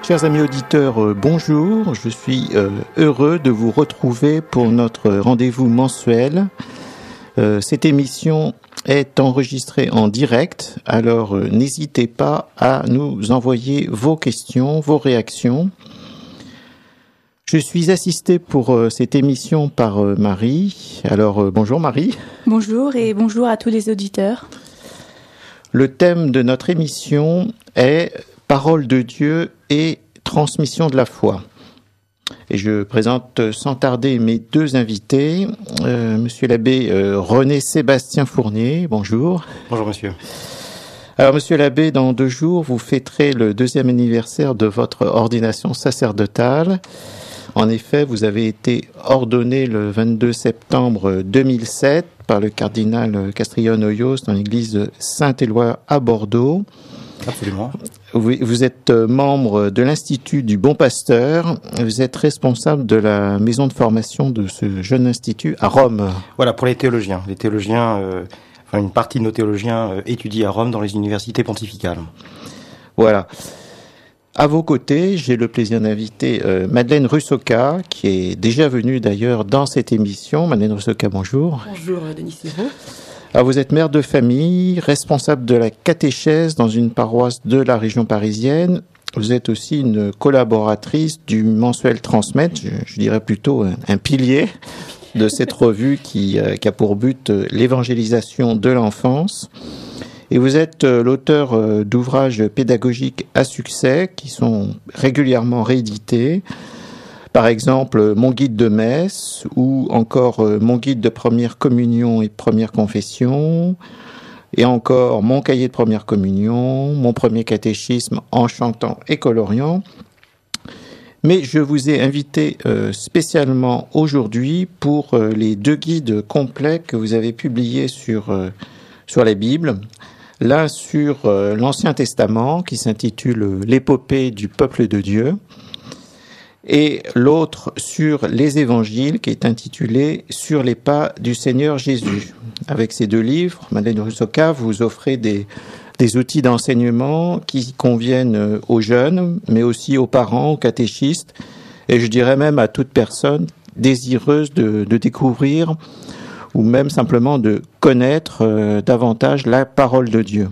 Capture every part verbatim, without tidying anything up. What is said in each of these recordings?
Chers amis auditeurs, euh, bonjour. Je suis euh, heureux de vous retrouver pour notre rendez-vous mensuel. Euh, cette émission est enregistrée en direct, alors euh, n'hésitez pas à nous envoyer vos questions, vos réactions. Je suis assisté pour euh, cette émission par euh, Marie. Alors euh, bonjour Marie. Bonjour et bonjour à tous les auditeurs. Le thème de notre émission est Parole de Dieu et transmission de la foi. Et je présente sans tarder mes deux invités, euh, Monsieur l'abbé euh, René Sébastien Fournier, bonjour. Bonjour monsieur. Alors Monsieur l'abbé, dans deux jours, vous fêterez le deuxième anniversaire de votre ordination sacerdotale. En effet, vous avez été ordonné le vingt-deux septembre deux mille sept par le cardinal Castrillon-Hoyos dans l'église Saint-Éloi à Bordeaux. Absolument. Vous, vous êtes membre de l'Institut du Bon Pasteur. Vous êtes responsable de la maison de formation de ce jeune institut à Rome. Voilà, pour les théologiens. Les théologiens, euh, enfin une partie de nos théologiens euh, étudient à Rome dans les universités pontificales. Voilà. À vos côtés, j'ai le plaisir d'inviter euh, Madeleine Russocka, qui est déjà venue d'ailleurs dans cette émission. Madeleine Russocka, bonjour. Bonjour Denis Sirot. Alors vous êtes mère de famille, responsable de la catéchèse dans une paroisse de la région parisienne. Vous êtes aussi une collaboratrice du mensuel Transmettre, je, je dirais plutôt un, un pilier de cette revue qui, euh, qui a pour but euh, l'évangélisation de l'enfance. Et vous êtes euh, l'auteur euh, d'ouvrages pédagogiques à succès qui sont régulièrement réédités. Par exemple, mon guide de messe ou encore euh, mon guide de première communion et première confession, et encore mon cahier de première communion, mon premier catéchisme en chantant et coloriant. Mais je vous ai invité euh, spécialement aujourd'hui pour euh, les deux guides complets que vous avez publiés sur, euh, sur la Bible. L'un sur euh, l'Ancien Testament qui s'intitule « L'épopée du peuple de Dieu ». Et l'autre sur les évangiles qui est intitulé « Sur les pas du Seigneur Jésus ». Avec ces deux livres, Madeleine Russocka, vous offrez des, des outils d'enseignement qui conviennent aux jeunes, mais aussi aux parents, aux catéchistes, et je dirais même à toute personne désireuse de, de découvrir ou même simplement de connaître euh, davantage la parole de Dieu.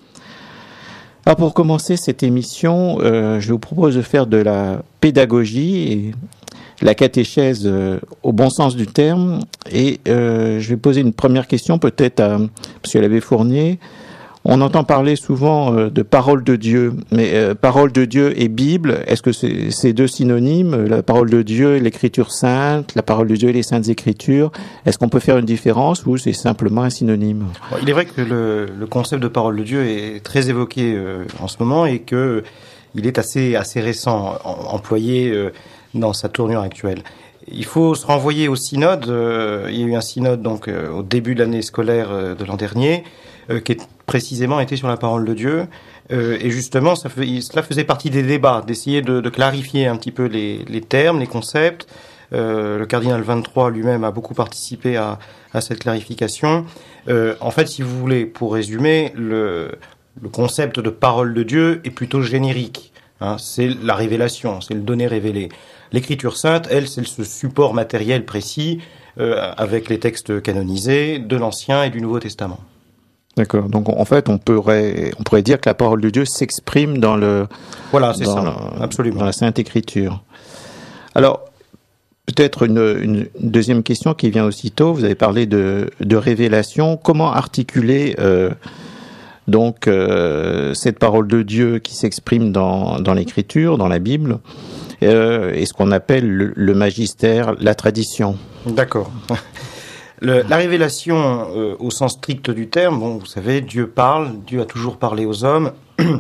Alors pour commencer cette émission, euh, je vous propose de faire de la pédagogie et la catéchèse euh, au bon sens du terme. Et euh, je vais poser une première question peut-être à Monsieur l'abbé Fournier. On entend parler souvent euh, de parole de Dieu, mais euh, parole de Dieu et Bible, est-ce que c'est, c'est deux synonymes, la parole de Dieu et l'écriture sainte, la parole de Dieu et les saintes écritures? Est-ce qu'on peut faire une différence ou c'est simplement un synonyme? Il est vrai que le, le concept de parole de Dieu est très évoqué euh, en ce moment et que il est assez, assez récent, en, employé euh, dans sa tournure actuelle. Il faut se renvoyer au synode. Euh, il y a eu un synode donc euh, au début de l'année scolaire euh, de l'an dernier, euh, qui est précisément été sur la parole de Dieu. Euh, et justement, ça fait, cela faisait partie des débats, d'essayer de, de clarifier un petit peu les, les termes, les concepts. Euh, le cardinal vingt-trois lui-même a beaucoup participé à, à cette clarification. Euh, en fait, si vous voulez, pour résumer, le, le concept de parole de Dieu est plutôt générique. Hein, c'est la révélation, c'est le donné révélé. L'écriture sainte, elle, c'est ce support matériel précis euh, avec les textes canonisés de l'Ancien et du Nouveau Testament. D'accord. Donc en fait, on pourrait on pourrait dire que la parole de Dieu s'exprime dans le voilà, c'est dans ça, le, absolument, dans la Sainte Écriture. Alors peut-être une, une deuxième question qui vient aussitôt. Vous avez parlé de de révélation. Comment articuler euh, donc euh, cette parole de Dieu qui s'exprime dans dans l'Écriture, dans la Bible, euh, et ce qu'on appelle le, le magistère, la tradition? D'accord. Le, la révélation, euh, au sens strict du terme, bon, vous savez, Dieu parle, Dieu a toujours parlé aux hommes,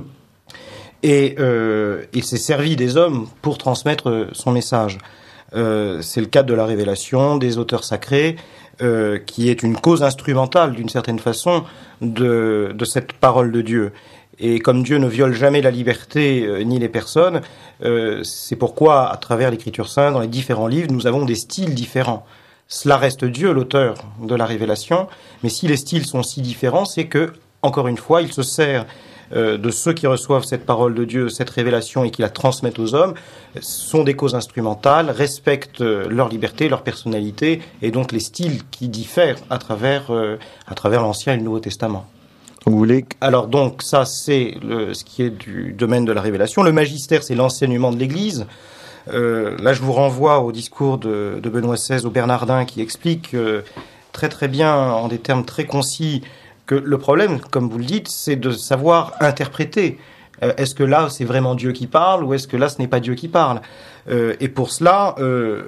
et euh, il s'est servi des hommes pour transmettre son message. Euh, c'est le cas de la révélation des auteurs sacrés, euh, qui est une cause instrumentale, d'une certaine façon, de, de cette parole de Dieu. Et comme Dieu ne viole jamais la liberté euh, ni les personnes, euh, c'est pourquoi, à travers l'Écriture sainte, dans les différents livres, nous avons des styles différents. Cela reste Dieu, l'auteur de la révélation, mais si les styles sont si différents, c'est que, encore une fois, il se sert euh, de ceux qui reçoivent cette parole de Dieu, cette révélation et qui la transmettent aux hommes, sont des causes instrumentales, respectent leur liberté, leur personnalité et donc les styles qui diffèrent à travers, euh, à travers l'Ancien et le Nouveau Testament. Vous voulez... Alors donc ça c'est le, ce qui est du domaine de la révélation. Le magistère, c'est l'enseignement de l'Église. Euh, là je vous renvoie au discours de, de Benoît seize au Bernardin qui explique euh, très très bien en des termes très concis que le problème, comme vous le dites, c'est de savoir interpréter. Euh, est-ce que là c'est vraiment Dieu qui parle ou est-ce que là ce n'est pas Dieu qui parle? euh, Et pour cela, euh,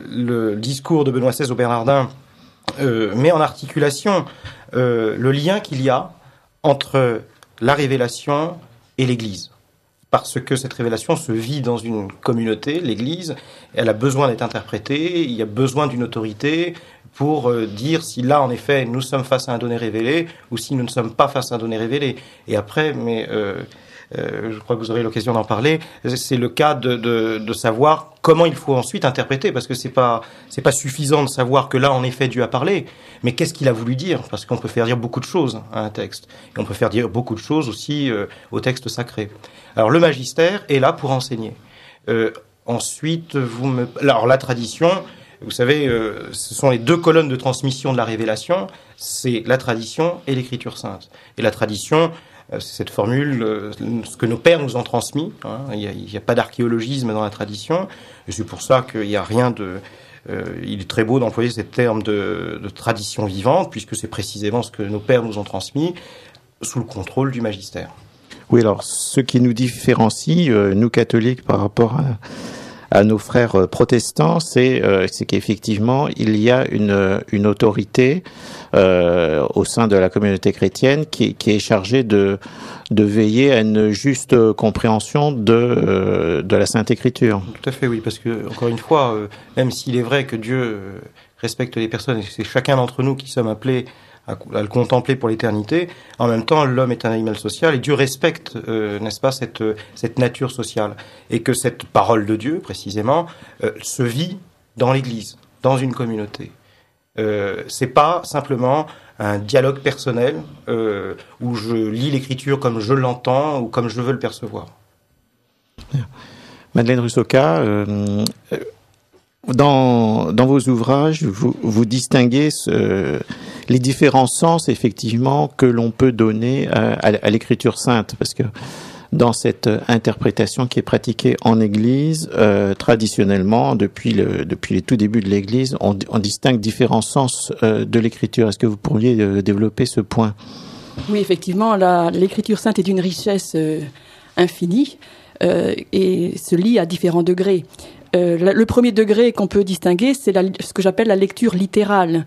le discours de Benoît seize au Bernardin euh, met en articulation euh, le lien qu'il y a entre la révélation et l'Église. Parce que cette révélation se vit dans une communauté, l'Église, elle a besoin d'être interprétée, il y a besoin d'une autorité pour euh, dire si là, en effet, nous sommes face à un donné révélé ou si nous ne sommes pas face à un donné révélé. Et après, mais euh, euh, je crois que vous aurez l'occasion d'en parler, c'est le cas de, de, de savoir comment il faut ensuite interpréter, parce que c'est pas c'est pas suffisant de savoir que là, en effet, Dieu a parlé, mais qu'est-ce qu'il a voulu dire? Parce qu'on peut faire dire beaucoup de choses à un texte, et on peut faire dire beaucoup de choses aussi euh, au texte sacré. Alors le magistère est là pour enseigner. Euh, ensuite, vous me... Alors la tradition, vous savez, euh, ce sont les deux colonnes de transmission de la révélation, c'est la tradition et l'Écriture sainte. Et la tradition, euh, c'est cette formule, euh, ce que nos pères nous ont transmis. Hein, il n'y a, il y a pas d'archéologisme dans la tradition, et c'est pour ça qu'il n'y a rien de... Euh, il est très beau d'employer ce terme de, de tradition vivante, puisque c'est précisément ce que nos pères nous ont transmis, sous le contrôle du magistère. Oui, alors ce qui nous différencie, euh, nous catholiques, par rapport à, à nos frères euh, protestants, c'est, euh, c'est qu'effectivement il y a une, une autorité euh, au sein de la communauté chrétienne qui, qui est chargée de, de veiller à une juste compréhension de, euh, de la Sainte Écriture. Tout à fait, oui, parce que encore une fois, euh, même s'il est vrai que Dieu euh, respecte les personnes, et c'est chacun d'entre nous qui sommes appelés à le contempler pour l'éternité. En même temps, l'homme est un animal social et Dieu respecte, euh, n'est-ce pas, cette, cette nature sociale. Et que cette parole de Dieu, précisément, euh, se vit dans l'Église, dans une communauté. Euh, c'est pas simplement un dialogue personnel euh, où je lis l'Écriture comme je l'entends ou comme je veux le percevoir. Madeleine Russocka, euh, Dans, dans vos ouvrages, vous, vous distinguez ce, les différents sens, effectivement, que l'on peut donner à, à, à l'écriture sainte, parce que dans cette interprétation qui est pratiquée en Église, euh, traditionnellement, depuis, le, depuis les tout débuts de l'Église, on, on distingue différents sens euh, de l'écriture. Est-ce que vous pourriez euh, développer ce point? Oui, effectivement, la, l'écriture sainte est d'une richesse euh, infinie euh, et se lit à différents degrés. Euh, le premier degré qu'on peut distinguer, c'est la, ce que j'appelle la lecture littérale.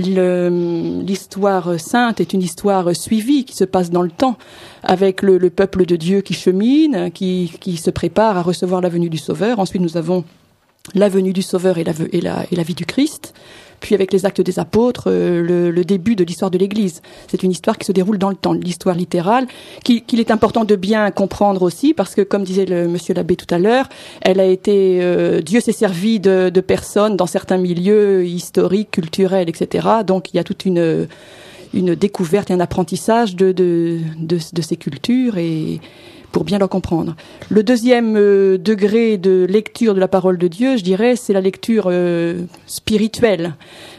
Le, l'histoire sainte est une histoire suivie qui se passe dans le temps, avec le, le peuple de Dieu qui chemine, qui, qui se prépare à recevoir la venue du Sauveur. Ensuite, nous avons la venue du Sauveur et la, et la, et la vie du Christ. Puis avec les actes des apôtres, euh, le, le début de l'histoire de l'Église. C'est une histoire qui se déroule dans le temps, l'histoire littérale, qui, qu'il est important de bien comprendre aussi, parce que comme disait le monsieur l'abbé tout à l'heure, elle a été, euh, Dieu s'est servi de, de personnes dans certains milieux historiques, culturels, et cetera. Donc il y a toute une, une découverte et un apprentissage de, de, de, de ces cultures et pour bien leur comprendre. Le deuxième euh, degré de lecture de la parole de Dieu, je dirais, c'est la lecture euh, spirituelle.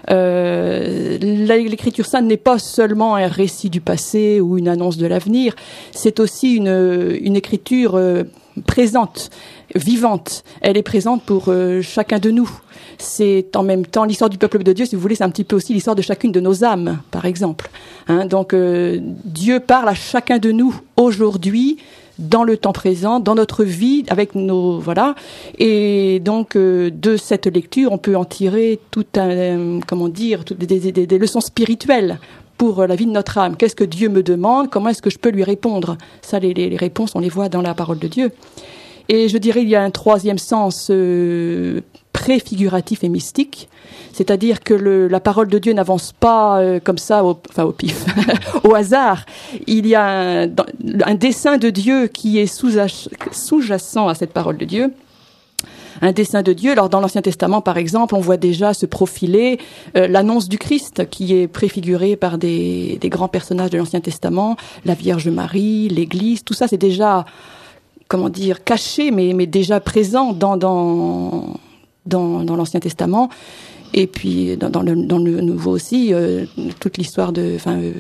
Euh, l'écriture sainte n'est pas seulement un récit du passé ou une annonce de l'avenir, c'est aussi une, une écriture euh, présente, vivante. Elle est présente pour euh, chacun de nous. C'est en même temps l'histoire du peuple de Dieu, si vous voulez, c'est un petit peu aussi l'histoire de chacune de nos âmes, par exemple. Hein, donc euh, Dieu parle à chacun de nous aujourd'hui, dans le temps présent, dans notre vie, avec nos voilà, et donc euh, de cette lecture, on peut en tirer tout un, euh, comment dire, toutes des, des, des leçons spirituelles pour la vie de notre âme. Qu'est-ce que Dieu me demande? Comment est-ce que je peux lui répondre? Ça, les, les, les réponses, on les voit dans la parole de Dieu. Et je dirais, il y a un troisième sens euh, préfiguratif et mystique, c'est-à-dire que le, la parole de Dieu n'avance pas euh, comme ça, au, enfin au pif, au hasard. Il y a un, un dessein de Dieu qui est sous-jacent à cette parole de Dieu. un dessein de Dieu. Alors dans l'Ancien Testament, par exemple, on voit déjà se profiler euh, l'annonce du Christ, qui est préfigurée par des, des grands personnages de l'Ancien Testament, la Vierge Marie, l'Église. Tout ça, c'est déjà, comment dire, caché, mais, mais déjà présent dans, dans, dans, dans l'Ancien Testament. Et puis dans, dans, le, dans le Nouveau aussi, euh, toute l'histoire de, enfin, euh,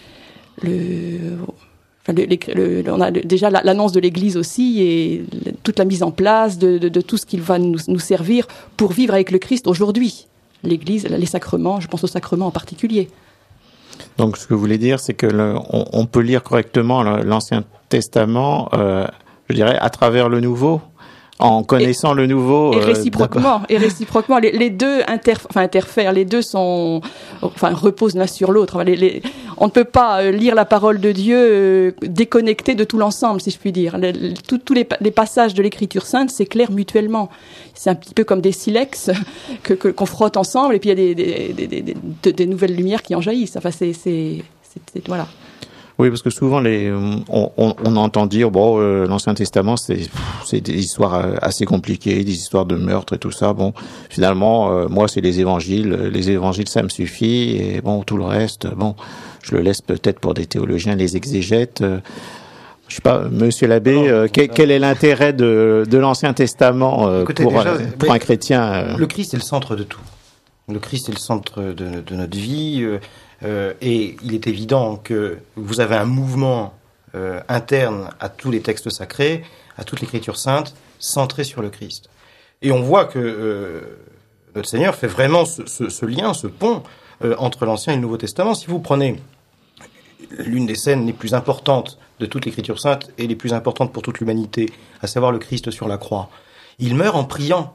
le, enfin, le, le, on a déjà l'annonce de l'Église aussi et toute la mise en place de, de, de tout ce qu'il va nous, nous servir pour vivre avec le Christ aujourd'hui. L'Église, les sacrements, je pense aux sacrements en particulier. Donc, ce que vous voulez dire, c'est que le, on, on peut lire correctement l'Ancien Testament, euh, je dirais, à travers le Nouveau. En connaissant et, le nouveau, et réciproquement, euh, et réciproquement, les, les deux inter, enfin, interfèrent, les deux sont, enfin, reposent l'un sur l'autre. Enfin, les, les, on ne peut pas lire la parole de Dieu euh, déconnecté de tout l'ensemble, si je puis dire. Tous les, les passages de l'Écriture sainte s'éclairent mutuellement. C'est un petit peu comme des silex que, que qu'on frotte ensemble, et puis il y a des, des, des, des, des, des nouvelles lumières qui en jaillissent. Enfin, c'est, c'est, c'est, c'est voilà. Oui, parce que souvent, les, on, on, on entend dire, bon, euh, l'Ancien Testament, c'est, c'est des histoires assez compliquées, des histoires de meurtre et tout ça. Bon, finalement, euh, moi, c'est les évangiles. Les évangiles, ça me suffit. Et bon, tout le reste, bon, je le laisse peut-être pour des théologiens, les exégètes. Euh, je sais pas, Monsieur l'abbé, non, euh, quel, quel est l'intérêt de, de l'Ancien Testament euh, Écoutez, pour, déjà, pour un chrétien euh... Le Christ est le centre de tout. Le Christ est le centre de, de notre vie. Euh, Euh, et il est évident que vous avez un mouvement euh, interne à tous les textes sacrés, à toute l'Écriture sainte, centré sur le Christ. Et on voit que euh, notre Seigneur fait vraiment ce, ce, ce lien, ce pont euh, entre l'Ancien et le Nouveau Testament. Si vous prenez l'une des scènes les plus importantes de toute l'Écriture sainte et les plus importantes pour toute l'humanité, à savoir le Christ sur la croix, il meurt en priant.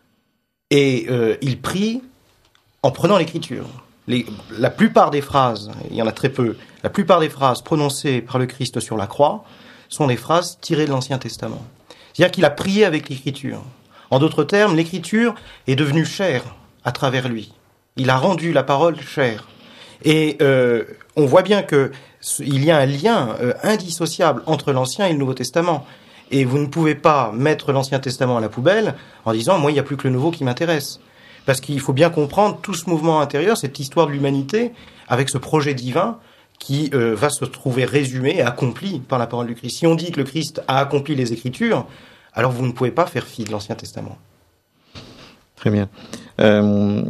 Et euh, il prie en prenant l'Écriture. Les, la plupart des phrases, il y en a très peu, la plupart des phrases prononcées par le Christ sur la croix sont des phrases tirées de l'Ancien Testament. C'est-à-dire qu'il a prié avec l'Écriture. En d'autres termes, l'Écriture est devenue chair à travers lui. Il a rendu la parole chair. Et euh, on voit bien que il y a un lien euh, indissociable entre l'Ancien et le Nouveau Testament. Et vous ne pouvez pas mettre l'Ancien Testament à la poubelle en disant « moi, il n'y a plus que le Nouveau qui m'intéresse ». Parce qu'il faut bien comprendre tout ce mouvement intérieur, cette histoire de l'humanité, avec ce projet divin qui euh, va se trouver résumé et accompli par la parole du Christ. Si on dit que le Christ a accompli les Écritures, alors vous ne pouvez pas faire fi de l'Ancien Testament. Très bien. Euh,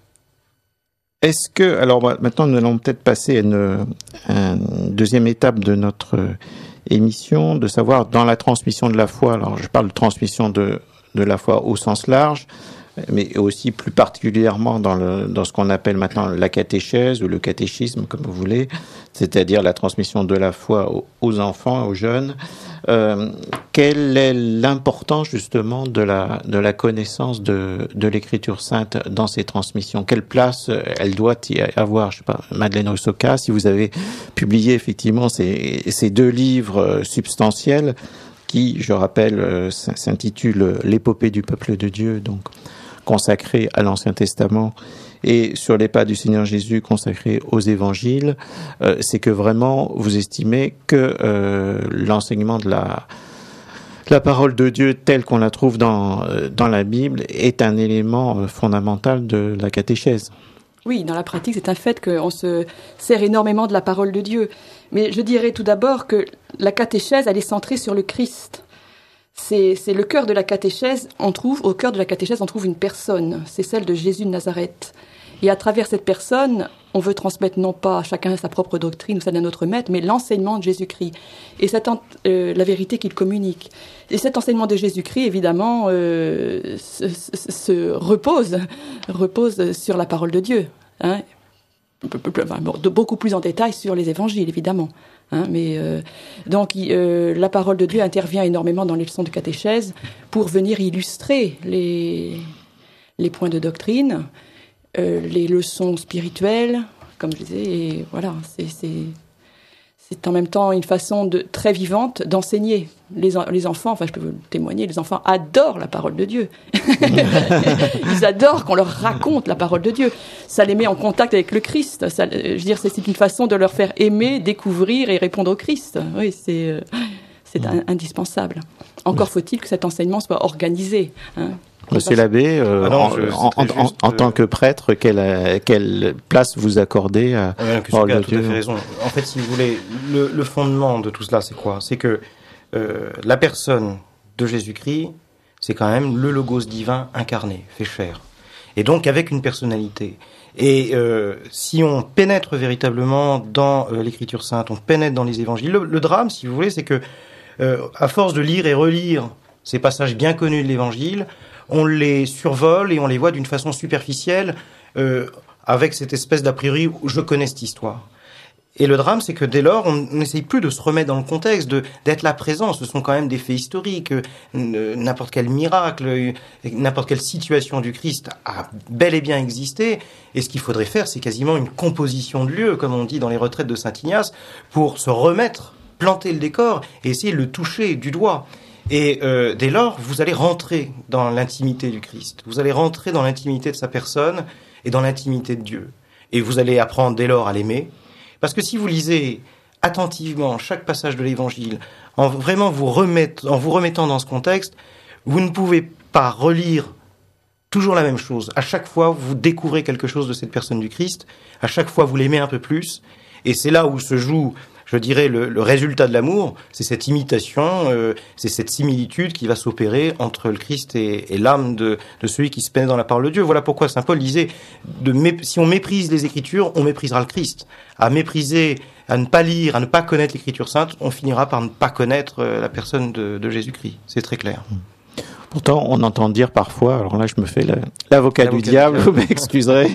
est-ce que... Alors maintenant, nous allons peut-être passer à une, à une deuxième étape de notre émission, de savoir dans la transmission de la foi, alors je parle de transmission de, de la foi au sens large, mais aussi plus particulièrement dans, le, dans ce qu'on appelle maintenant la catéchèse ou le catéchisme, comme vous voulez, c'est-à-dire la transmission de la foi aux, aux enfants, aux jeunes. Euh, quelle est l'importance justement de la, de la connaissance de, de l'Écriture sainte dans ces transmissions? Quelle place elle doit y avoir? Je sais pas, Madeleine Russocka, si vous avez publié effectivement ces, ces deux livres substantiels qui, je rappelle, s'intitulent L'épopée du peuple de Dieu, donc consacré à l'Ancien Testament, et sur les pas du Seigneur Jésus consacré aux évangiles, euh, c'est que vraiment vous estimez que euh, l'enseignement de la, la parole de Dieu telle qu'on la trouve dans, dans la Bible est un élément fondamental de la catéchèse. Oui, dans la pratique, c'est un fait qu'on se sert énormément de la parole de Dieu. Mais je dirais tout d'abord que la catéchèse, elle est centrée sur le Christ. C'est, c'est le cœur de la catéchèse. On trouve, au cœur de la catéchèse, on trouve une personne. C'est celle de Jésus de Nazareth. Et à travers cette personne, on veut transmettre non pas chacun sa propre doctrine ou celle d'un autre maître, mais l'enseignement de Jésus-Christ. Et cette, euh, la vérité qu'il communique. Et cet enseignement de Jésus-Christ, évidemment, euh, se, se, se repose, repose sur la parole de Dieu. Hein, de beaucoup plus en détail sur les évangiles, évidemment. Hein, mais euh, donc euh, la parole de Dieu intervient énormément dans les leçons de catéchèse pour venir illustrer les, les points de doctrine, euh, les leçons spirituelles, comme je disais, et voilà, c'est, c'est, c'est en même temps une façon de, très vivante d'enseigner. Les, les enfants, enfin je peux vous témoigner, les enfants adorent la parole de Dieu. Ils adorent qu'on leur raconte la parole de Dieu. Ça les met en contact avec le Christ. Ça, je veux dire, c'est, c'est une façon de leur faire aimer, découvrir et répondre au Christ. Oui, c'est, c'est un, indispensable. Encore faut-il que cet enseignement soit organisé. Hein. Monsieur l'abbé, euh, ah non, en, je, en, en, en, en tant que prêtre, quelle, quelle place vous accordez à la parole de Dieu ? Tout à fait raison. En fait, si vous voulez, le, le fondement de tout cela, c'est quoi ? C'est que euh, la personne de Jésus-Christ, c'est quand même le logos divin incarné, fait chair. Et donc avec une personnalité. Et euh, si on pénètre véritablement dans euh, l'Écriture sainte, on pénètre dans les évangiles, le, le drame, si vous voulez, c'est que euh, à force de lire et relire ces passages bien connus de l'Évangile, on les survole et on les voit d'une façon superficielle, euh, avec cette espèce d'a priori où je connais cette histoire. Et le drame, c'est que dès lors, on n'essaye plus de se remettre dans le contexte, de d'être là présent. Ce sont quand même des faits historiques. Euh, n'importe quel miracle, n'importe quelle situation du Christ a bel et bien existé. Et ce qu'il faudrait faire, c'est quasiment une composition de lieux, comme on dit dans les retraites de Saint-Ignace, pour se remettre, planter le décor et essayer de le toucher du doigt. Et euh, dès lors, vous allez rentrer dans l'intimité du Christ. Vous allez rentrer dans l'intimité de sa personne et dans l'intimité de Dieu. Et vous allez apprendre dès lors à l'aimer. Parce que si vous lisez attentivement chaque passage de l'Évangile, en vraiment vous remettre, en vous remettant dans ce contexte, vous ne pouvez pas relire toujours la même chose. À chaque fois, vous découvrez quelque chose de cette personne du Christ. À chaque fois, vous l'aimez un peu plus. Et c'est là où se joue, je dirais, le, le résultat de l'amour. C'est cette imitation, euh, c'est cette similitude qui va s'opérer entre le Christ et, et l'âme de, de celui qui se pénètre dans la parole de Dieu. Voilà pourquoi saint Paul disait, de mép- si on méprise les Écritures, on méprisera le Christ. À mépriser, à ne pas lire, à ne pas connaître l'Écriture sainte, on finira par ne pas connaître la personne de, de Jésus-Christ. C'est très clair. Pourtant, on entend dire parfois, alors là je me fais le, l'avocat, l'avocat du diable, vous m'excuserez,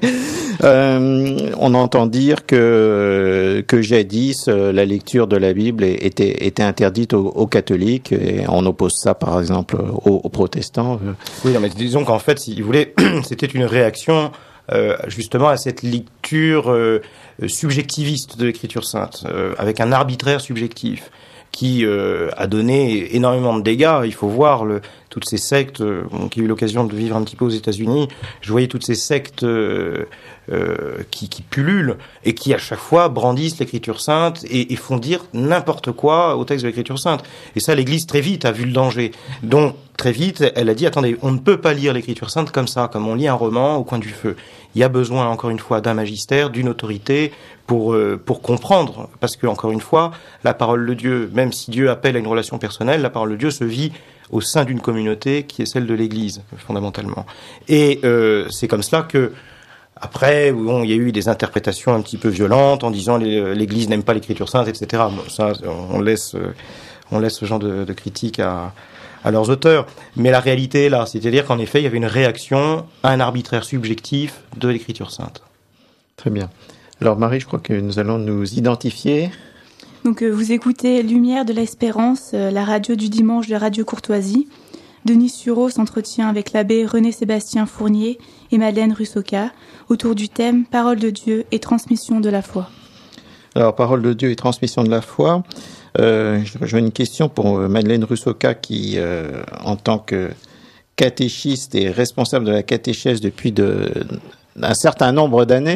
euh, on entend dire que que jadis la lecture de la Bible était était interdite aux, aux catholiques et on oppose ça par exemple aux, aux protestants. Oui, non, mais disons qu'en fait, si vous voulez, c'était une réaction euh, justement à cette lecture euh, subjectiviste de l'Écriture sainte, euh, avec un arbitraire subjectif qui euh, a donné énormément de dégâts. Il faut voir le, toutes ces sectes, euh, qui ont eu l'occasion de vivre un petit peu aux États-Unis. Je voyais toutes ces sectes euh, euh, qui, qui pullulent et qui à chaque fois brandissent l'Écriture sainte et, et font dire n'importe quoi au texte de l'Écriture sainte. Et ça, l'Église très vite a vu le danger. Donc très vite, elle a dit attendez, on ne peut pas lire l'Écriture sainte comme ça, comme on lit un roman au coin du feu. Il y a besoin encore une fois d'un magistère, d'une autorité pour euh, pour comprendre, parce que encore une fois, la parole de Dieu, même si Dieu appelle à une relation personnelle, la parole de Dieu se vit au sein d'une communauté qui est celle de l'Église fondamentalement. Et euh, c'est comme cela que après, bon, il y a eu des interprétations un petit peu violentes en disant l'Église n'aime pas l'Écriture sainte, et cetera. Bon, ça, on laisse on laisse ce genre de, de critiques à à leurs auteurs. Mais la réalité est là, c'est-à-dire qu'en effet, il y avait une réaction à un arbitraire subjectif de l'Écriture sainte. Très bien. Alors Marie, je crois que nous allons nous identifier. Donc euh, vous écoutez Lumière de l'Espérance, euh, la radio du dimanche de Radio Courtoisie. Denis Sureau s'entretient avec l'abbé René-Sébastien Fournier et Madeleine Russocka autour du thème Parole de Dieu et transmission de la foi. Alors, Parole de Dieu et transmission de la foi. Euh, j'ai une question pour Madeleine Russocka qui, euh, en tant que catéchiste et responsable de la catéchèse depuis de, un certain nombre d'années,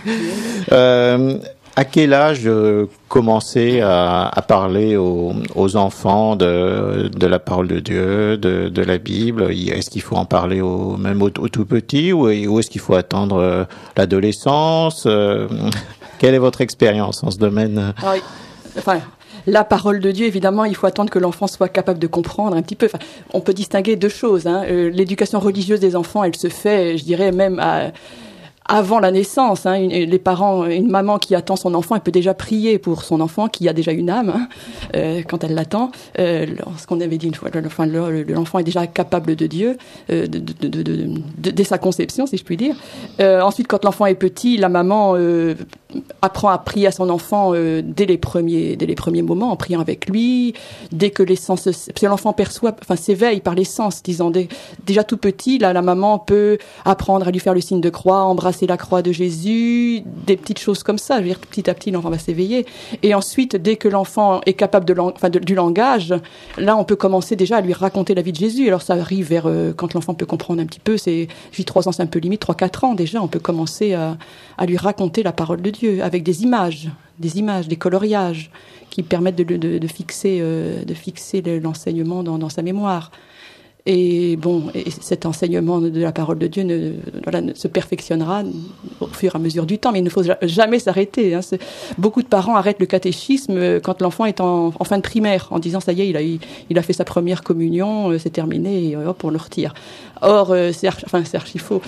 euh, à quel âge euh, commencer à, à parler aux, aux enfants de, de la parole de Dieu, de, de la Bible? Est-ce qu'il faut en parler au, même au, au tout petit, ou, ou est-ce qu'il faut attendre euh, l'adolescence? euh, Quelle est votre expérience en ce domaine? Alors, enfin, la parole de Dieu, évidemment, il faut attendre que l'enfant soit capable de comprendre un petit peu. Enfin, on peut distinguer deux choses. Hein. Euh, l'éducation religieuse des enfants, elle se fait, je dirais, même à... avant la naissance, hein, une, les parents, une maman qui attend son enfant, elle peut déjà prier pour son enfant qui a déjà une âme hein, euh, quand elle l'attend. Euh, ce qu'on avait dit une fois, enfin, le, le, l'enfant est déjà capable de Dieu euh, de, de, de, de, de, dès sa conception, si je puis dire. Euh, ensuite, quand l'enfant est petit, la maman euh, apprend à prier à son enfant euh, dès les premiers, dès les premiers moments, en priant avec lui. Dès que les sens, parce que l'enfant perçoit, enfin s'éveille par les sens, disons dès, déjà tout petit, là, la maman peut apprendre à lui faire le signe de croix, embrasser c'est la croix de Jésus, des petites choses comme ça. Je veux dire, petit à petit, l'enfant va s'éveiller. Et ensuite, dès que l'enfant est capable de, lang- enfin, de, du langage, là, on peut commencer déjà à lui raconter la vie de Jésus. Alors, ça arrive vers, euh, quand l'enfant peut comprendre un petit peu, c'est, je dis trois ans, c'est un peu limite, trois, quatre ans déjà, on peut commencer à, à lui raconter la parole de Dieu avec des images, des images, des coloriages qui permettent de, de, de fixer, euh, de fixer l'enseignement dans, dans sa mémoire. Et bon, et cet enseignement de la parole de Dieu ne, voilà, ne se perfectionnera au fur et à mesure du temps, mais il ne faut jamais s'arrêter. Hein. Beaucoup de parents arrêtent le catéchisme quand l'enfant est en, en fin de primaire, en disant ça y est, il a, il, il a fait sa première communion, c'est terminé, et hop, on le retire. Or, c'est archi, enfin, c'est archi faux.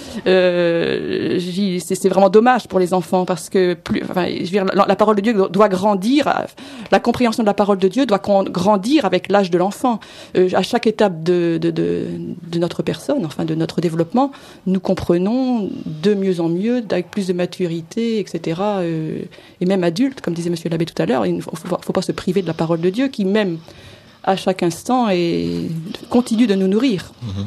Euh, c'est, c'est vraiment dommage pour les enfants parce que plus, enfin, je veux dire, la, la parole de Dieu doit grandir. La compréhension de la parole de Dieu doit grandir avec l'âge de l'enfant. Euh, à chaque étape de, de, de, de notre personne, enfin de notre développement, nous comprenons de mieux en mieux, avec plus de maturité, et cetera. Euh, et même adultes, comme disait Monsieur l'abbé tout à l'heure, il ne faut, faut, faut pas se priver de la parole de Dieu qui, même à chaque instant, est, continue de nous nourrir. Mmh.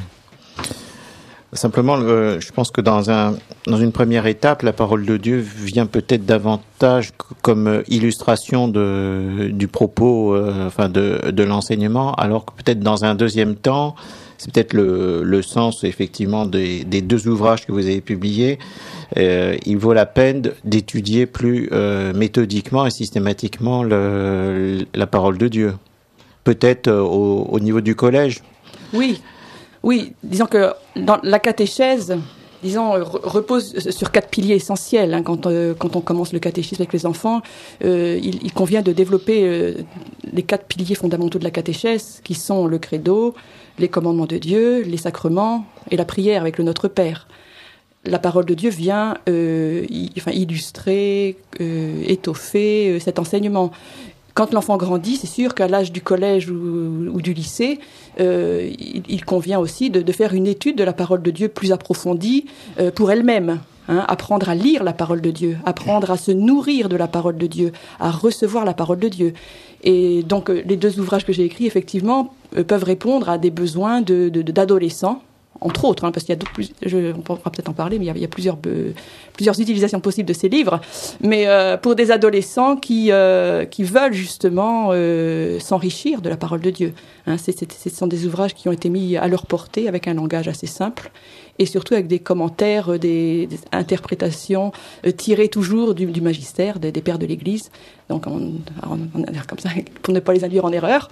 Simplement, euh, je pense que dans un dans une première étape, la parole de Dieu vient peut-être davantage comme illustration de du propos, euh, enfin de de l'enseignement, alors que peut-être dans un deuxième temps, c'est peut-être le le sens effectivement des des deux ouvrages que vous avez publiés. Euh, il vaut la peine d'étudier plus euh, méthodiquement et systématiquement le la parole de Dieu. Peut-être euh, au au niveau du collège. Oui. Oui, disons que dans la catéchèse, disons, repose sur quatre piliers essentiels. Hein, quand, euh, quand on commence le catéchisme avec les enfants, euh, il, il convient de développer euh, les quatre piliers fondamentaux de la catéchèse, qui sont le credo, les commandements de Dieu, les sacrements et la prière avec le Notre Père. La parole de Dieu vient euh, y, enfin, illustrer, euh, étoffer euh, cet enseignement. Quand l'enfant grandit, c'est sûr qu'à l'âge du collège ou, ou du lycée, euh, il, il convient aussi de, de faire une étude de la parole de Dieu plus approfondie euh, pour elle-même. Hein, apprendre à lire la parole de Dieu, apprendre à se nourrir de la parole de Dieu, à recevoir la parole de Dieu. Et donc, euh, les deux ouvrages que j'ai écrits, effectivement, euh, peuvent répondre à des besoins de, de, d'adolescents, entre autres, hein, parce qu'il y a d'autres, je, on pourra peut-être en parler, mais il y a, il y a plusieurs, euh, plusieurs utilisations possibles de ces livres. Mais euh, pour des adolescents qui, euh, qui veulent justement euh, s'enrichir de la parole de Dieu. Hein, c'est, c'est, ce sont des ouvrages qui ont été mis à leur portée avec un langage assez simple et surtout avec des commentaires, des, des interprétations euh, tirées toujours du, du magistère, des, des pères de l'Église. Donc, on, on, on a l'air comme ça pour ne pas les induire en erreur.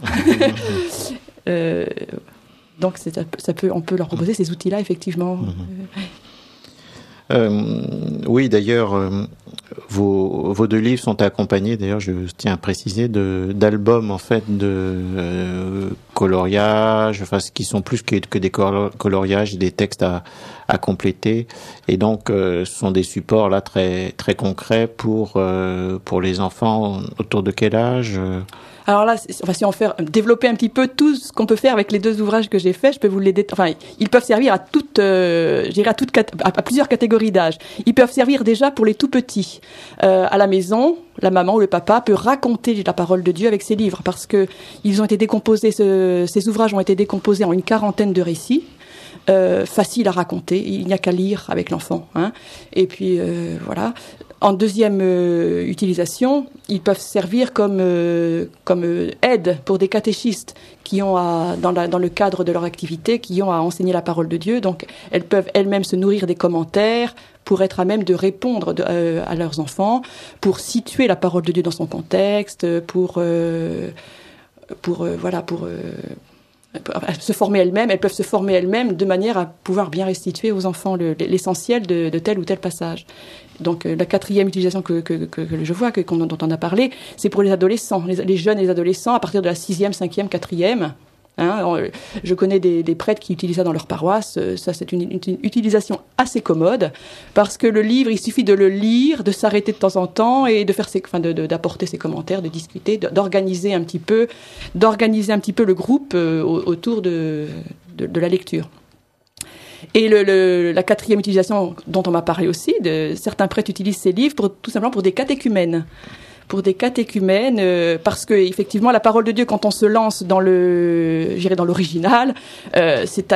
euh, Donc c'est, ça peut, on peut leur proposer ces outils-là, effectivement. Mmh. Euh, oui, d'ailleurs, euh, vos, vos deux livres sont accompagnés, d'ailleurs, je tiens à préciser, de, d'albums, en fait, de euh, coloriages, enfin, qui sont plus que, que des coloriages, des textes à, à compléter. Et donc, euh, ce sont des supports, là, très, très concrets pour, euh, pour les enfants. Autour de quel âge euh Alors là, enfin, si on fait développer un petit peu tout ce qu'on peut faire avec les deux ouvrages que j'ai faits, je peux vous les dé... enfin, ils peuvent servir à toutes, euh, je dirais à toutes, à, à plusieurs catégories d'âge. Ils peuvent servir déjà pour les tout petits. Euh, à la maison, la maman ou le papa peut raconter la parole de Dieu avec ses livres, parce que ils ont été décomposés. Ce, ces ouvrages ont été décomposés en une quarantaine de récits. Euh, facile à raconter, il n'y a qu'à lire avec l'enfant. Hein. Et puis euh, voilà. En deuxième euh, utilisation, ils peuvent servir comme euh, comme euh, aide pour des catéchistes qui ont à, dans, la, dans le cadre de leur activité, qui ont à enseigner la parole de Dieu. Donc, elles peuvent elles-mêmes se nourrir des commentaires pour être à même de répondre de, euh, à leurs enfants, pour situer la parole de Dieu dans son contexte, pour euh, pour euh, voilà pour euh, se former elles-mêmes, elles peuvent se former elles-mêmes de manière à pouvoir bien restituer aux enfants le, l'essentiel de, de tel ou tel passage. Donc la quatrième utilisation que, que, que, que je vois, que, dont on a parlé, c'est pour les adolescents, les, les jeunes et les adolescents à partir de la sixième, cinquième, quatrième. Hein, je connais des, des prêtres qui utilisent ça dans leur paroisse. Ça, c'est une, une, une utilisation assez commode parce que le livre, il suffit de le lire, de s'arrêter de temps en temps et de faire ses, enfin, de, de, d'apporter ses commentaires, de discuter, de, d'organiser un petit peu, d'organiser un petit peu le groupe euh, autour de, de, de la lecture. Et le, le, la quatrième utilisation dont on m'a parlé aussi, de, certains prêtres utilisent ces livres pour, tout simplement pour des catéchumènes. Pour des catéchumènes, euh, parce que effectivement la parole de Dieu, quand on se lance dans le, j'irai dans l'original, euh, c'est un,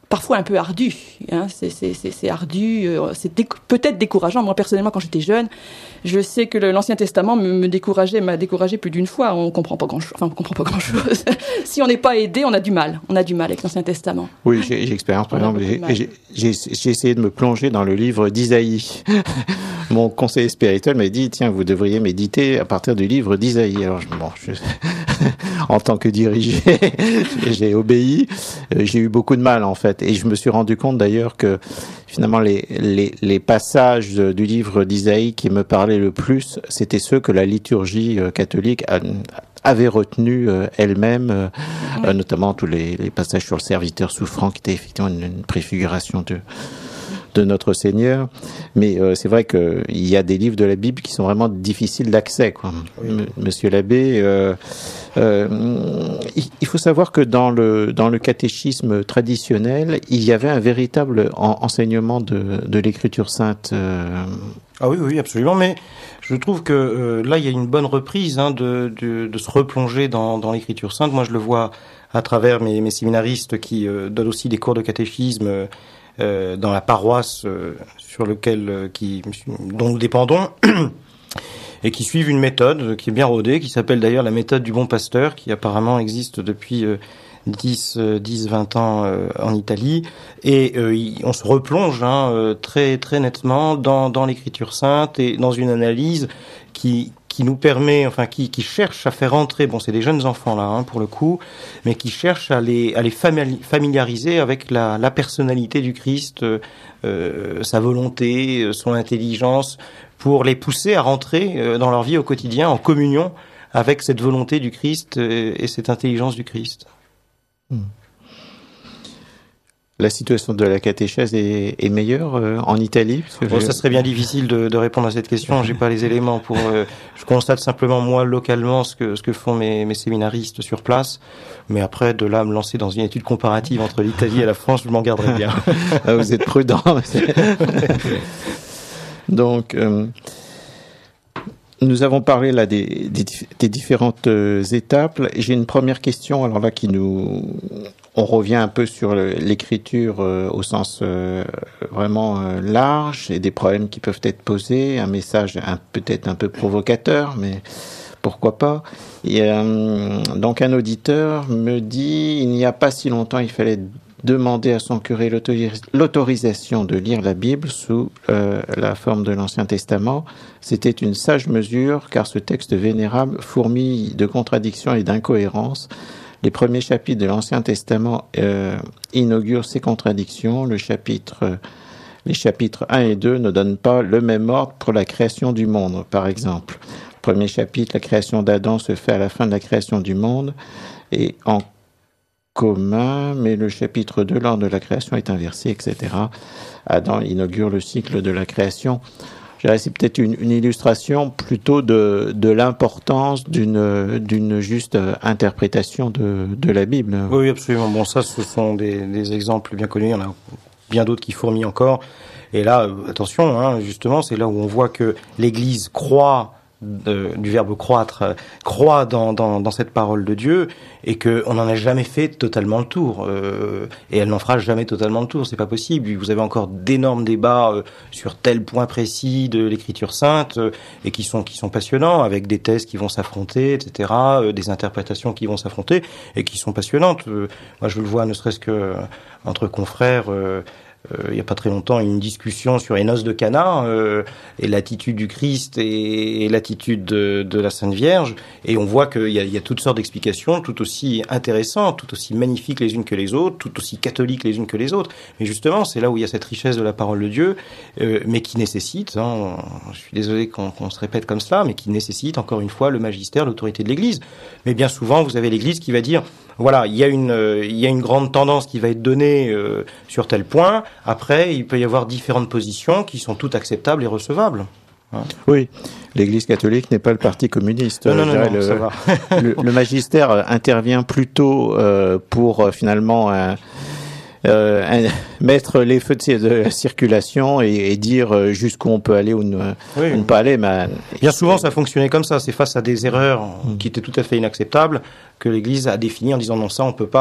parfois un peu ardu. Hein, c'est, c'est, c'est, c'est ardu, euh, c'est déc- peut-être décourageant. Moi, personnellement, quand j'étais jeune, je sais que le, l'Ancien Testament me, me décourageait, m'a découragé plus d'une fois. On comprend pas grand-chose. Enfin, on comprend pas grand-chose. Si on n'est pas aidé, on a du mal. On a du mal avec l'Ancien Testament. Oui, j'ai, j'ai expérience. Par exemple, j'ai, j'ai, j'ai, j'ai essayé de me plonger dans le livre d'Isaïe. Mon conseiller spirituel m'a dit, tiens, vous devriez méditer à partir du livre d'Isaïe. Alors, je, bon, je, en tant que dirigé, j'ai obéi. J'ai eu beaucoup de mal, en fait. Et je me suis rendu compte, d'ailleurs, que finalement, les, les, les passages du livre d'Isaïe qui me parlaient le plus, c'était ceux que la liturgie catholique a, avait retenu euh, elle-même, euh, oui. euh, notamment tous les, les passages sur le serviteur souffrant, qui était effectivement une, une préfiguration de de notre Seigneur. Mais euh, c'est vrai qu'il y a des livres de la Bible qui sont vraiment difficiles d'accès, quoi. Oui. M- Monsieur l'abbé, euh, euh, il faut savoir que dans le dans le catéchisme traditionnel, il y avait un véritable en, enseignement de de l'Écriture sainte. Euh... Ah oui, oui, absolument. Mais je trouve que euh, là, il y a une bonne reprise hein, de, de de se replonger dans dans l'Écriture sainte. Moi, je le vois à travers mes mes séminaristes qui euh, donnent aussi des cours de catéchisme. Euh, Euh, dans la paroisse euh, sur lequel euh, qui dont nous dépendons et qui suivent une méthode qui est bien rodée, qui s'appelle d'ailleurs la méthode du bon pasteur, qui apparemment existe depuis euh, dix, vingt ans euh, en Italie, et euh, y, on se replonge hein, euh, très très nettement dans dans l'Écriture sainte et dans une analyse qui qui nous permet, enfin qui, qui cherche à faire entrer, bon c'est des jeunes enfants là hein, pour le coup, mais qui cherche à les, à les familiariser avec la, la personnalité du Christ, euh, sa volonté, son intelligence, pour les pousser à rentrer euh, dans leur vie au quotidien en communion avec cette volonté du Christ et, et cette intelligence du Christ. Hmm. La situation de la catéchèse est, est meilleure euh, en Italie parce que bon, ça serait bien difficile de, de répondre à cette question. J'ai pas les éléments pour. Euh, je constate simplement moi localement ce que ce que font mes, mes séminaristes sur place. Mais après, de là me lancer dans une étude comparative entre l'Italie et la France, je m'en garderai bien. Ah, vous êtes prudent. Donc. Euh, Nous avons parlé là des, des, des différentes euh, étapes. J'ai une première question, alors là qui nous, on revient un peu sur le, l'écriture euh, au sens euh, vraiment euh, large et des problèmes qui peuvent être posés. Un message un, peut-être un peu provocateur, mais pourquoi pas. Et, euh, donc un auditeur me dit, il n'y a pas si longtemps, il fallait demander à son curé l'autoris- l'autorisation de lire la Bible sous euh, la forme de l'Ancien Testament. C'était une sage mesure, car ce texte vénérable fourmille de contradictions et d'incohérences. Les premiers chapitres de l'Ancien Testament euh, inaugurent ces contradictions. Le chapitre, euh, les chapitres un et deux ne donnent pas le même ordre pour la création du monde, par exemple. Le premier chapitre, la création d'Adam, se fait à la fin de la création du monde, et en commun, mais le chapitre deux, lors de la création, est inversé, et cetera. Adam inaugure le cycle de la création. Je dirais, c'est peut-être une, une illustration plutôt de, de l'importance d'une, d'une juste interprétation de, de la Bible. Oui, absolument. Bon, ça, ce sont des, des exemples bien connus. Il y en a bien d'autres qui fourmillent encore. Et là, attention, hein, justement, c'est là où on voit que l'Église croit De, du verbe croître, euh, croit dans, dans, dans cette parole de Dieu, et qu'on n'en a jamais fait totalement le tour, euh, et elle n'en fera jamais totalement le tour, c'est pas possible. Vous avez encore d'énormes débats euh, sur tel point précis de l'Écriture sainte, euh, et qui sont qui sont passionnants, avec des thèses qui vont s'affronter, et cetera, euh, des interprétations qui vont s'affronter, et qui sont passionnantes. Euh, moi, je le vois, ne serait-ce que euh, entre confrères. Euh, Euh, il n'y a pas très longtemps, une discussion sur les noces de Cana euh, et l'attitude du Christ et, et l'attitude de, de la Sainte Vierge. Et on voit qu'il y a, il y a toutes sortes d'explications, tout aussi intéressantes, tout aussi magnifiques les unes que les autres, tout aussi catholiques les unes que les autres. Mais justement, c'est là où il y a cette richesse de la parole de Dieu, euh, mais qui nécessite, hein, je suis désolé qu'on, qu'on se répète comme cela, mais qui nécessite encore une fois le magistère, l'autorité de l'Église. Mais bien souvent, vous avez l'Église qui va dire... Voilà, il y a une, euh, il y a une grande tendance qui va être donnée euh, sur tel point. Après, il peut y avoir différentes positions qui sont toutes acceptables et recevables. Hein. Oui, l'Église catholique n'est pas le parti communiste. Non, non, non, non, le, ça va. le, le magistère intervient plutôt euh, pour euh, finalement euh, euh, mettre les feux de, de la circulation et, et dire jusqu'où on peut aller ou ne, oui, ou ne pas aller. Mais bien souvent, ça fonctionnait comme ça. C'est face à des erreurs mmh. qui étaient tout à fait inacceptables que l'Église a défini en disant non, ça on peut pas,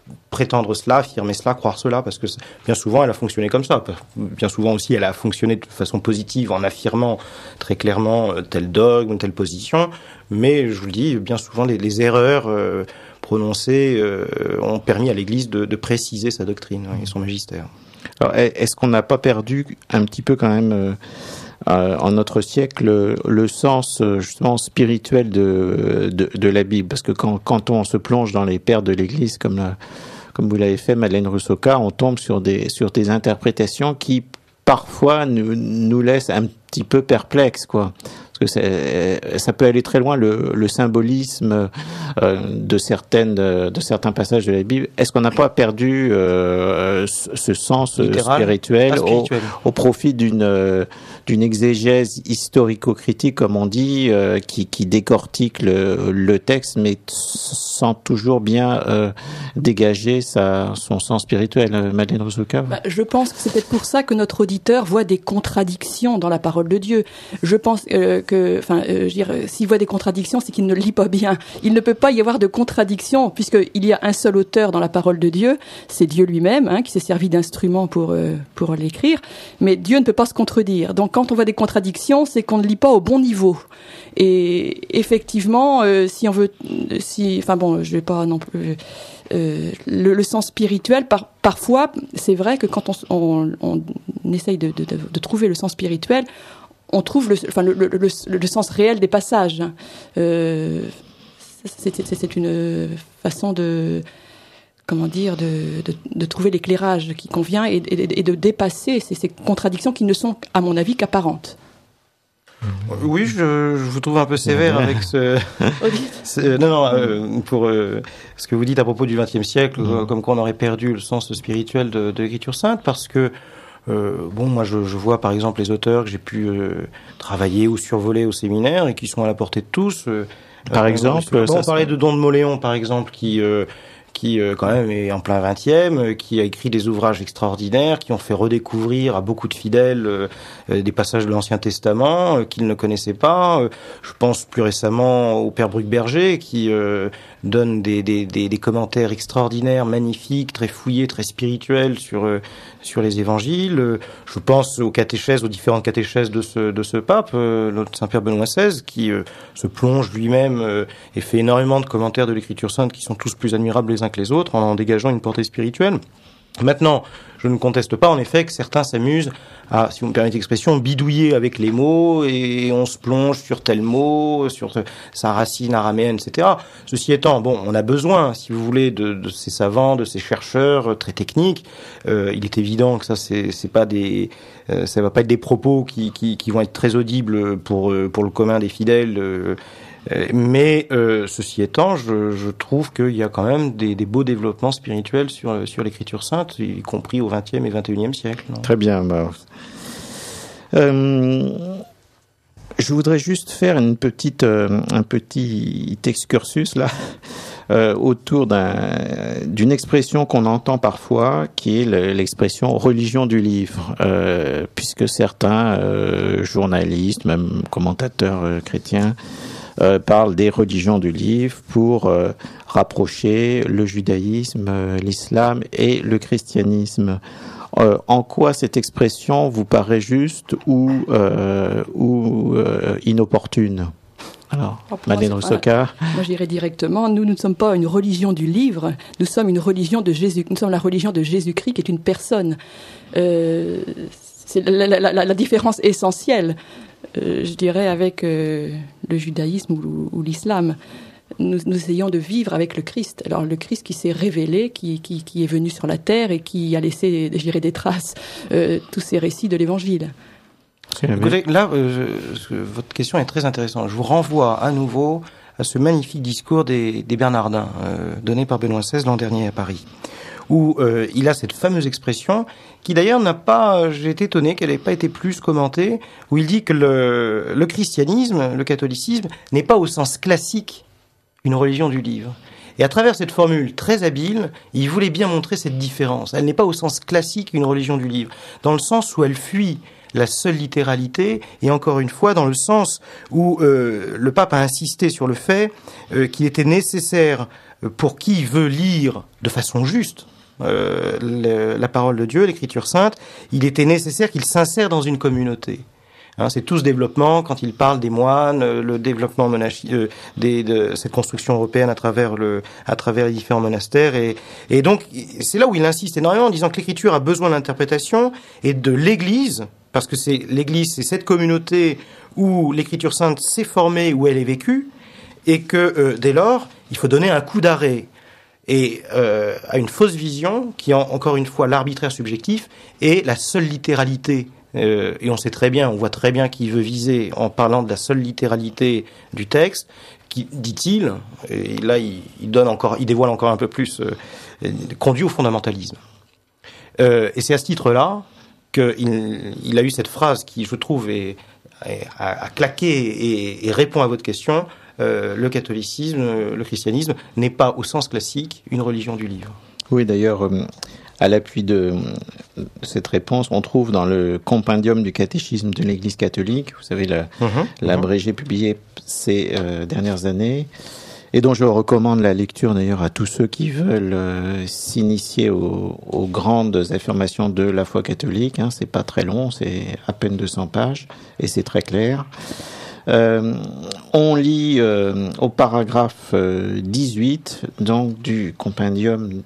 prétendre cela, affirmer cela, croire cela, parce que bien souvent elle a fonctionné comme ça. Bien souvent aussi elle a fonctionné de façon positive en affirmant très clairement tel dogme, telle position, mais je vous le dis, bien souvent les, les erreurs euh, prononcées euh, ont permis à l'Église de, de préciser sa doctrine hein, et son magistère. Alors, est-ce qu'on n'a pas perdu un petit peu quand même euh, euh, en notre siècle le, le sens justement spirituel de, de, de la Bible? Parce que quand, quand on se plonge dans les pères de l'Église comme la, comme vous l'avez fait, Madeleine Rusoka, on tombe sur des, sur des interprétations qui, parfois, nous, nous laissent un petit peu perplexes, quoi. Parce que c'est, ça peut aller très loin, le, le symbolisme euh, de, certaines, de certains passages de la Bible. Est-ce qu'on n'a pas perdu euh, ce sens littéral, spirituel, spirituel. Au, au profit d'une, euh, d'une exégèse historico-critique, comme on dit, euh, qui, qui décortique le, le texte, mais sans toujours bien euh, dégager sa, son sens spirituel? Madeleine Rusoka? Bah, je pense que c'est peut-être pour ça que notre auditeur voit des contradictions dans la parole de Dieu. Je pense euh, que, enfin, euh, je veux dire, s'il voit des contradictions, c'est qu'il ne lit pas bien. Il ne peut pas y avoir de contradictions, puisqu'il y a un seul auteur dans la parole de Dieu, c'est Dieu lui-même, hein, qui s'est servi d'instrument pour euh, pour l'écrire. Mais Dieu ne peut pas se contredire. Donc, quand on voit des contradictions, c'est qu'on ne lit pas au bon niveau. Et effectivement, euh, si on veut, si, enfin bon, je vais pas non plus. Euh, le, le sens spirituel, par, parfois, c'est vrai que quand on, on, on essaye de, de, de, de trouver le sens spirituel, on trouve le, enfin, le, le, le, le sens réel des passages. Euh, c'est, c'est, c'est une façon de, comment dire, de, de, de trouver l'éclairage qui convient et, et, et de dépasser ces, ces contradictions qui ne sont, à mon avis, qu'apparentes. Oui, je, je vous trouve un peu sévère avec ce... ce non, non, euh, pour euh, ce que vous dites à propos du vingtième siècle, mmh. comme quoi on aurait perdu le sens spirituel de, de l'Écriture sainte, parce que, euh, bon, moi je, je vois par exemple les auteurs que j'ai pu euh, travailler ou survoler au séminaire et qui sont à la portée de tous. Euh, par euh, exemple, bon, on parlait de Don de Moléon, par exemple, qui... Euh, qui euh, quand même est en plein vingtième, euh, qui a écrit des ouvrages extraordinaires, qui ont fait redécouvrir à beaucoup de fidèles euh, euh, des passages de l'Ancien Testament euh, qu'ils ne connaissaient pas. Euh, je pense plus récemment au Père Bruckberger, qui euh, donne des, des, des, des commentaires extraordinaires, magnifiques, très fouillés, très spirituels sur euh, sur les évangiles. Euh, je pense aux catéchèses, aux différentes catéchèses de ce de ce pape, euh, notre Saint-Père Benoît seize, qui euh, se plonge lui-même euh, et fait énormément de commentaires de l'Écriture sainte qui sont tous plus admirables les uns que les autres, en en dégageant une portée spirituelle. Maintenant, je ne conteste pas en effet que certains s'amusent à, si vous me permettez l'expression, bidouiller avec les mots et on se plonge sur tel mot, sur sa racine araméenne, et cetera. Ceci étant, bon, on a besoin, si vous voulez, de, de ces savants, de ces chercheurs très techniques. Euh, il est évident que ça, c'est, c'est pas des, euh, ça va pas être des propos qui, qui, qui vont être très audibles pour pour le commun des fidèles. Euh, Mais euh, ceci étant, je, je trouve qu'il y a quand même des, des beaux développements spirituels sur, sur l'Écriture sainte, y compris au vingtième et vingt et unième siècle. Non Très bien. Bah, euh, je voudrais juste faire une petite, euh, un petit excursus là euh, autour d'un, d'une expression qu'on entend parfois, qui est le, l'expression religion du livre, euh, puisque certains euh, journalistes, même commentateurs euh, chrétiens, Euh, parle des religions du livre pour euh, rapprocher le judaïsme, euh, l'islam et le christianisme. Euh, en quoi cette expression vous paraît juste ou, euh, ou euh, inopportune? Alors, oh, Madeleine Rusoka. Moi, je dirais directement, nous, nous ne sommes pas une religion du livre, nous sommes une religion de Jésus, nous sommes la religion de Jésus-Christ qui est une personne. Euh, c'est la, la, la, la différence essentielle. Euh, je dirais avec euh, le judaïsme ou, ou l'islam. Nous, nous essayons de vivre avec le Christ. Alors le Christ qui s'est révélé, qui, qui, qui est venu sur la terre et qui a laissé, je dirais, des traces, euh, tous ces récits de l'Évangile. Écoutez, là, euh, je, votre question est très intéressante. Je vous renvoie à nouveau à ce magnifique discours des, des Bernardins, euh, donné par Benoît seize l'an dernier à Paris, où euh, il a cette fameuse expression qui d'ailleurs n'a pas, j'ai été étonné qu'elle n'ait pas été plus commentée, où il dit que le, le christianisme, le catholicisme, n'est pas au sens classique une religion du livre. Et à travers cette formule très habile, il voulait bien montrer cette différence. Elle n'est pas au sens classique une religion du livre, dans le sens où elle fuit la seule littéralité, et encore une fois dans le sens où euh, le pape a insisté sur le fait euh, qu'il était nécessaire pour qui veut lire de façon juste euh, le, la parole de Dieu, l'Écriture sainte, il était nécessaire qu'il s'insère dans une communauté. Hein, c'est tout ce développement, quand il parle des moines, le développement monachi- euh, des, de cette construction européenne à travers le, à travers les différents monastères, et, et donc c'est là où il insiste énormément en disant que l'Écriture a besoin d'interprétation et de l'Église, parce que c'est l'Église, c'est cette communauté où l'Écriture sainte s'est formée, où elle est vécue, et que euh, dès lors, il faut donner un coup d'arrêt et euh, à une fausse vision qui est encore une fois l'arbitraire subjectif et la seule littéralité. Euh, et on sait très bien, on voit très bien qui veut viser en parlant de la seule littéralité du texte, qui, dit-il, et là il, il donne encore, il dévoile encore un peu plus, euh, conduit au fondamentalisme. Euh, et c'est à ce titre-là qu'il il a eu cette phrase qui, je trouve, est, est, a, a claqué et, et répond à votre question. Euh, le catholicisme, le christianisme n'est pas au sens classique une religion du livre. Oui, d'ailleurs. Euh... À l'appui de cette réponse, on trouve dans le compendium du catéchisme de l'Église catholique, vous savez, la, mmh, l'abrégé mmh. publié ces euh, dernières années, et dont je recommande la lecture d'ailleurs à tous ceux qui veulent euh, s'initier aux, aux grandes affirmations de la foi catholique. Hein, c'est pas très long, c'est à peine deux cents pages, et c'est très clair. Euh, on lit euh, au paragraphe euh, dix-huit donc du compendium.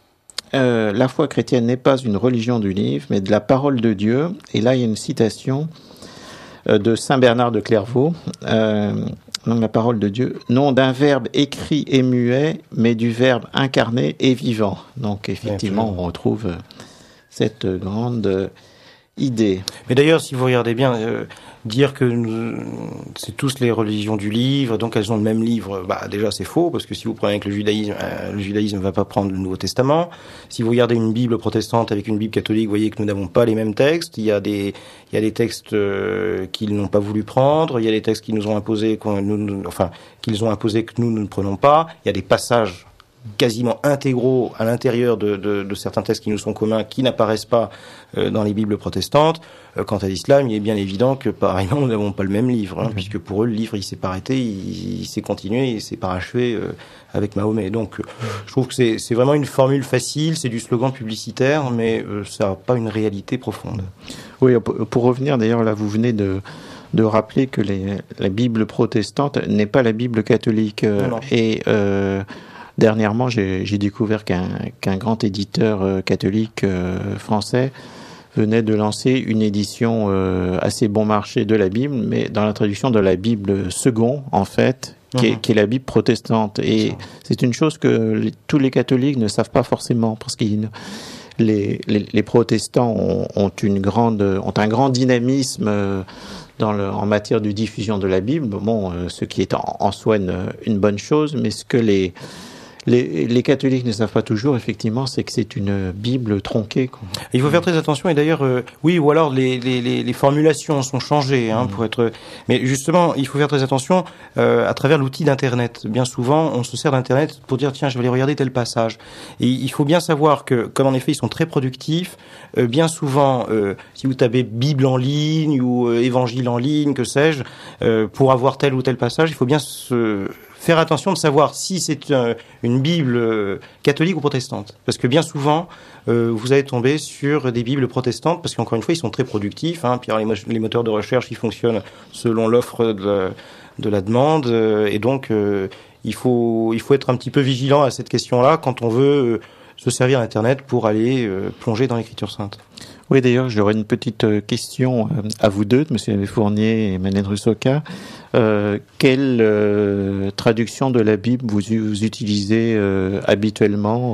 Euh, la foi chrétienne n'est pas une religion du livre, mais de la parole de Dieu. Et là, il y a une citation euh, de saint Bernard de Clairvaux, euh, donc la parole de Dieu, non d'un verbe écrit et muet, mais du verbe incarné et vivant. Donc, effectivement, on retrouve euh, cette grande euh, idée. Mais d'ailleurs, si vous regardez bien, euh, dire que nous, c'est tous les religions du livre, donc elles ont le même livre, bah déjà c'est faux, parce que si vous prenez avec le judaïsme, euh, le judaïsme ne va pas prendre le Nouveau Testament. Si vous regardez une Bible protestante avec une Bible catholique, vous voyez que nous n'avons pas les mêmes textes. Il y a des, il y a des textes euh, qu'ils n'ont pas voulu prendre, il y a des textes qui nous ont imposés, qu'on, nous, enfin, qu'ils ont imposés que nous, nous ne prenons pas. Il y a des passages quasiment intégraux à l'intérieur de, de, de certains textes qui nous sont communs, qui n'apparaissent pas euh, dans les Bibles protestantes. Euh, quant à l'islam, il est bien évident que pareillement, nous n'avons pas le même livre, hein, mmh. puisque pour eux, le livre, il s'est pas arrêté, il, il s'est continué, il s'est parachevé euh, avec Mahomet. Donc, euh, je trouve que c'est, c'est vraiment une formule facile, c'est du slogan publicitaire, mais euh, ça n'a pas une réalité profonde. Oui, pour revenir, d'ailleurs, là, vous venez de de rappeler que les, la Bible protestante n'est pas la Bible catholique. Euh, non, non. Et euh, dernièrement, j'ai, j'ai découvert qu'un, qu'un grand éditeur euh, catholique euh, français venait de lancer une édition euh, assez bon marché de la Bible, mais dans la traduction de la Bible second, en fait, qui, mmh. est, qui est la Bible protestante. Et c'est, c'est une chose que les, tous les catholiques ne savent pas forcément, parce qu'ils les, les, les protestants ont, ont, une grande, ont un grand dynamisme euh, dans le, en matière de diffusion de la Bible, bon, euh, ce qui est en, en soi une, une bonne chose, mais ce que les, les, les catholiques ne savent pas toujours, effectivement, c'est que c'est une Bible tronquée, quoi. Il faut faire très attention, et d'ailleurs, euh, oui, ou alors les, les, les, les formulations sont changées, hein, mmh. pour être. Mais justement, il faut faire très attention euh, à travers l'outil d'Internet. Bien souvent, on se sert d'Internet pour dire tiens, je vais aller regarder tel passage. Et il faut bien savoir que, comme en effet, ils sont très productifs. Euh, bien souvent, euh, si vous tapez Bible en ligne ou euh, Évangile en ligne, que sais-je, euh, pour avoir tel ou tel passage, il faut bien se faire attention de savoir si c'est euh, une Bible euh, catholique ou protestante. Parce que bien souvent, euh, vous allez tomber sur des Bibles protestantes, parce qu'encore une fois, ils sont très productifs. Hein, puis alors, les, mo- les moteurs de recherche, ils fonctionnent selon l'offre de la, de la demande. Euh, et donc, euh, il faut, il faut être un petit peu vigilant à cette question-là quand on veut euh, se servir d'Internet pour aller euh, plonger dans l'Écriture sainte. Oui, d'ailleurs, j'aurais une petite question à vous deux, M. Abbé Fournier et Madeleine Rusoka. Euh, quelle euh, traduction de la Bible vous, vous utilisez euh, habituellement ?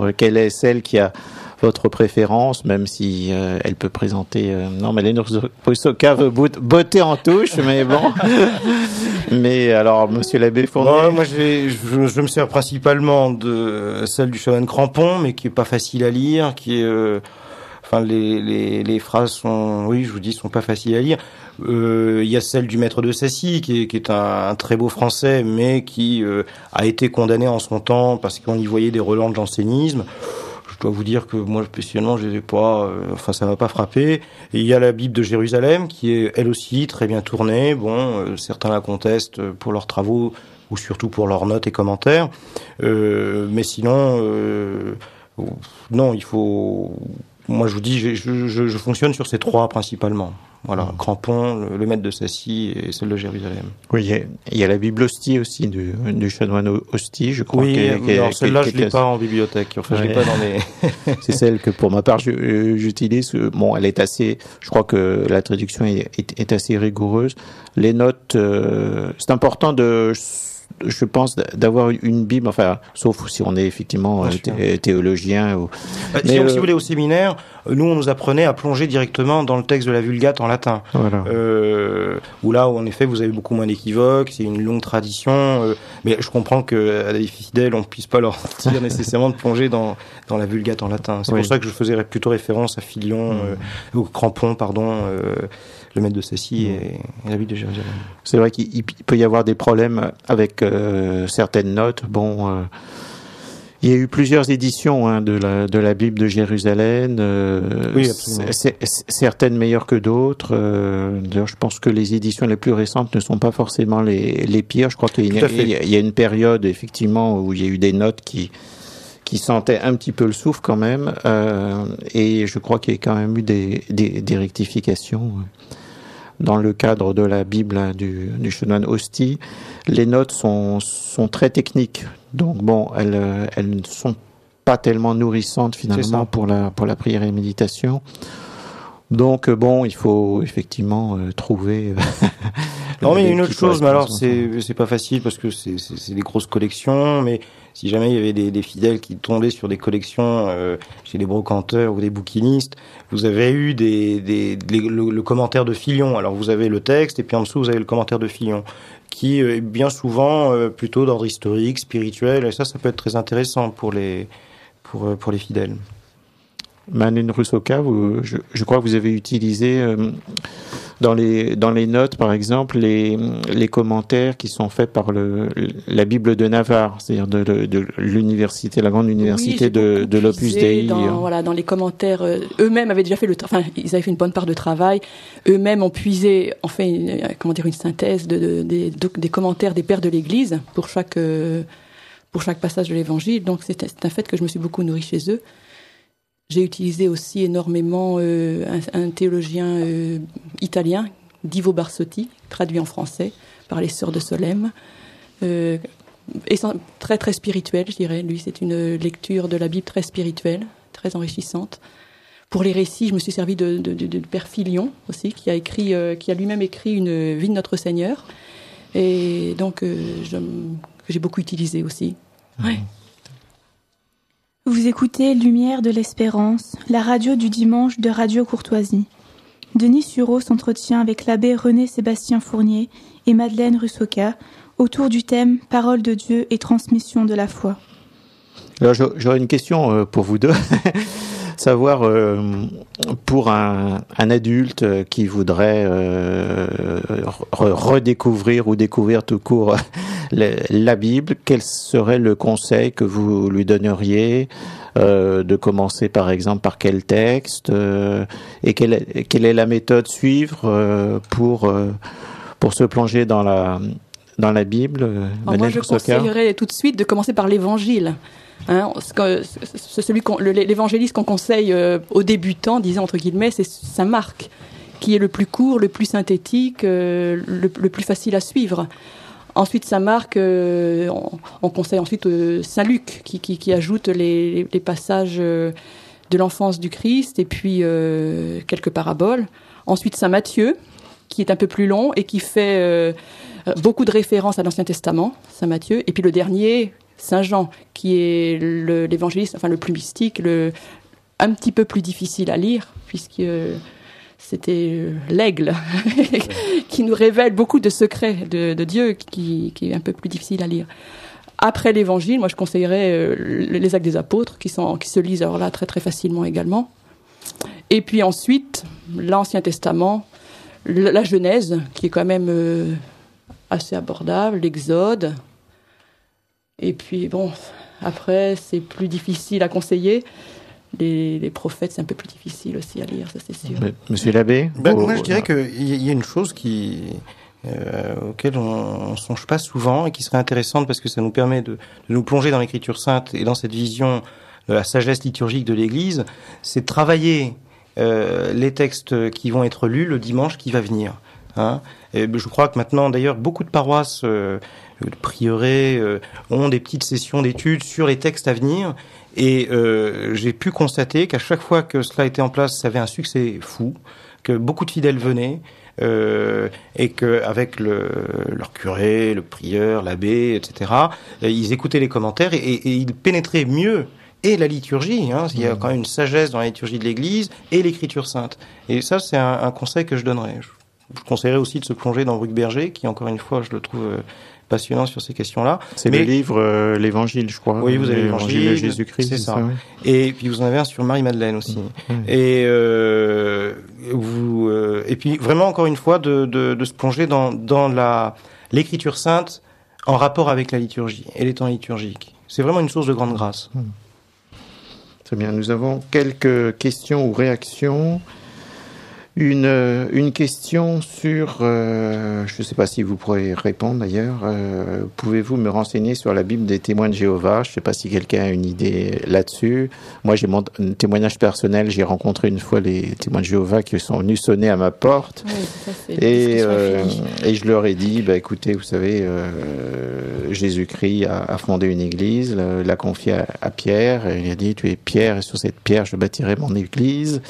Quelle est celle qui a votre préférence, même si euh, elle peut présenter... Euh, non, Madeleine Rusoka veut botter en touche, mais bon... Mais alors, Monsieur l'abbé Fournier... Bon, moi, je, je, je me sers principalement de celle du chanoine Crampon, mais qui est pas facile à lire, qui est... Euh, Enfin, les, les, les phrases sont, oui, je vous dis, sont pas faciles à lire. Euh, il y a celle du maître de Sacy, qui est, qui est un, un très beau français, mais qui euh, a été condamné en son temps parce qu'on y voyait des relents de jansénisme. Je dois vous dire que moi, spécialement, je les ai pas, euh, enfin, ça m'a pas frappé. Et il y a la Bible de Jérusalem, qui est elle aussi très bien tournée. Bon, euh, certains la contestent pour leurs travaux. ou surtout pour leurs notes et commentaires. Euh, mais sinon, euh, non, il faut... Moi, je vous dis, je, je, je fonctionne sur ces trois principalement. Voilà, mmh. Crampon, le, le maître de Sassy et celle de Jérusalem. Oui, il y a, il y a la Bible Hostie aussi du, du chanoine Hostie, je crois. Oui, qu'est, qu'est, alors celle-là, qu'est, je ne l'ai pas en bibliothèque. Enfin, ouais. Je l'ai pas dans les... C'est celle que, pour ma part, je, j'utilise. Bon, elle est assez... Je crois que la traduction est, est, est assez rigoureuse. Les notes, euh, c'est important de... Je pense d'avoir une Bible, enfin, sauf si on est effectivement thé- théologien. Ou... Bah, si, on, euh... si vous voulez, au séminaire, nous, on nous apprenait à plonger directement dans le texte de la Vulgate en latin. Voilà. Euh, où là, où, en effet, vous avez beaucoup moins d'équivoques, c'est une longue tradition. Euh, mais je comprends qu'à des fidèles, on ne puisse pas leur dire nécessairement de plonger dans, dans la Vulgate en latin. C'est oui. pour ça que je faisais plutôt référence à Filion, mmh. euh, ou Crampon, pardon, euh, le maître de Sassy mmh. et, et la Bible de Jérusalem. C'est vrai qu'il il peut y avoir des problèmes avec euh, certaines notes. Bon, euh, il y a eu plusieurs éditions hein, de, la, de la Bible de Jérusalem. Euh, oui, absolument. C'est, c'est, certaines meilleures que d'autres. Euh, d'ailleurs, je pense que les éditions les plus récentes ne sont pas forcément les, les pires. Je crois qu'il y a, il y a, il y a une période, effectivement, où il y a eu des notes qui... qui sentait un petit peu le souffle quand même, euh, et je crois qu'il y a quand même eu des, des, des rectifications. Dans le cadre de la Bible hein, du, du chanoine Hostie, les notes sont, sont très techniques, donc bon, elles, elles ne sont pas tellement nourrissantes finalement pour la, pour la prière et méditation. Donc bon, il faut effectivement euh, trouver. Non, mais une autre chose, mais alors c'est c'est pas facile parce que c'est c'est, c'est des grosses collections, mais si jamais il y avait des, des fidèles qui tombaient sur des collections euh, chez des brocanteurs ou des bouquinistes, vous avez eu des des, des le, le commentaire de Filion. Alors vous avez le texte et puis en dessous vous avez le commentaire de Filion, qui est bien souvent euh, plutôt d'ordre historique, spirituel, et ça, ça peut être très intéressant pour les pour pour les fidèles. Madeleine Rusoka, vous, je, je crois que vous avez utilisé euh, dans les dans les notes, par exemple, les les commentaires qui sont faits par le la Bible de Navarre, c'est-à-dire de, de, de l'université, la grande université oui, de de l'Opus Dei. Dans, voilà, dans les commentaires, euh, eux-mêmes avaient déjà fait le, enfin, ils avaient fait une bonne part de travail. Eux-mêmes ont puisé, en fait, une, comment dire, une synthèse de, de, de, de des commentaires des pères de l'Église pour chaque euh, pour chaque passage de l'Évangile. Donc c'est, c'est un fait que je me suis beaucoup nourrie chez eux. J'ai utilisé aussi énormément euh, un, un théologien euh, italien, Divo Barsotti, traduit en français par les Sœurs de Solesmes. Euh, et très très spirituel, je dirais. Lui, c'est une lecture de la Bible très spirituelle, très enrichissante. Pour les récits, je me suis servi de, de, de, de Père Filion aussi, qui a écrit, euh, qui a lui-même écrit une vie de Notre Seigneur, et donc euh, je, que j'ai beaucoup utilisé aussi. Ouais. Vous écoutez Lumière de l'Espérance, la radio du dimanche de Radio Courtoisie. Denis Sureau s'entretient avec l'abbé René-Sébastien Fournier et Madeleine Rusoka autour du thème « Parole de Dieu et transmission de la foi ». Alors j'aurais une question pour vous deux. Savoir, euh, pour un, un adulte qui voudrait euh, re- redécouvrir ou découvrir tout court la, la Bible, quel serait le conseil que vous lui donneriez euh, de commencer par exemple par quel texte euh, et quelle, quelle est la méthode suivre euh, pour, euh, pour se plonger dans la, dans la Bible? Alors moi je conseillerais tout de suite de commencer par l'Évangile. Hein, c'est celui qu'on, l'évangéliste qu'on conseille euh, aux débutants, disons entre guillemets, c'est Saint Marc, qui est le plus court, le plus synthétique, euh, le, le plus facile à suivre. Ensuite, Saint Marc, euh, on, on conseille ensuite euh, Saint Luc, qui, qui, qui ajoute les, les passages euh, de l'enfance du Christ et puis euh, quelques paraboles. Ensuite, Saint Matthieu, qui est un peu plus long et qui fait euh, beaucoup de références à l'Ancien Testament, Saint Matthieu. Et puis le dernier, Saint Jean, qui est le, l'évangéliste, enfin le plus mystique, le, un petit peu plus difficile à lire, puisque euh, c'était l'aigle qui nous révèle beaucoup de secrets de, de Dieu, qui, qui est un peu plus difficile à lire. Après l'évangile, moi je conseillerais euh, les Actes des Apôtres, qui, sont, qui se lisent alors là très très facilement également. Et puis ensuite, l'Ancien Testament, la Genèse, qui est quand même euh, assez abordable, l'Exode. Et puis, bon, après, c'est plus difficile à conseiller. Les, les prophètes, c'est un peu plus difficile aussi à lire, ça c'est sûr. Monsieur l'abbé ben, Moi, je dirais qu'il y a une chose qui, euh, auxquelles on ne songe pas souvent et qui seraient intéressantes parce que ça nous permet de, de nous plonger dans l'Écriture sainte et dans cette vision de la sagesse liturgique de l'Église, c'est de travailler euh, les textes qui vont être lus le dimanche qui va venir. Hein. Et je crois que maintenant, d'ailleurs, beaucoup de paroisses, euh, le prieuré, euh, ont des petites sessions d'études sur les textes à venir. Et euh, j'ai pu constater qu'à chaque fois que cela était en place, ça avait un succès fou, que beaucoup de fidèles venaient, euh, et qu'avec le, leur curé, le prieur, l'abbé, et cetera, ils écoutaient les commentaires et, et ils pénétraient mieux et la liturgie. Hein, il y a quand même une sagesse dans la liturgie de l'Église et l'Écriture sainte. Et ça, c'est un, un conseil que je donnerais. Je, je conseillerais aussi de se plonger dans Bruckberger, qui, encore une fois, je le trouve... Euh, passionnant sur ces questions-là. C'est Mais, le livre euh, l'Évangile, je crois. Oui, vous avez l'Évangile de Jésus-Christ. C'est ça. ça oui. Et puis vous en avez un sur Marie-Madeleine aussi. Mmh. Et euh, vous euh, et puis vraiment encore une fois de, de, de se plonger dans dans la l'Écriture sainte en rapport avec la liturgie et les temps liturgiques. C'est vraiment une source de grande grâce. Mmh. Très bien. Nous avons quelques questions ou réactions. Une, une question sur, euh, je ne sais pas si vous pourrez répondre d'ailleurs, euh, pouvez-vous me renseigner sur la Bible des témoins de Jéhovah? Je ne sais pas si quelqu'un a une idée là-dessus. Moi, j'ai mon témoignage personnel, j'ai rencontré une fois les témoins de Jéhovah qui sont venus sonner à ma porte. Oui, ça, c'est et, euh, et je leur ai dit, bah, écoutez, vous savez, euh, Jésus-Christ a, a fondé une église, l'a confié à, à Pierre, et il a dit, tu es Pierre, et sur cette pierre, je bâtirai mon église.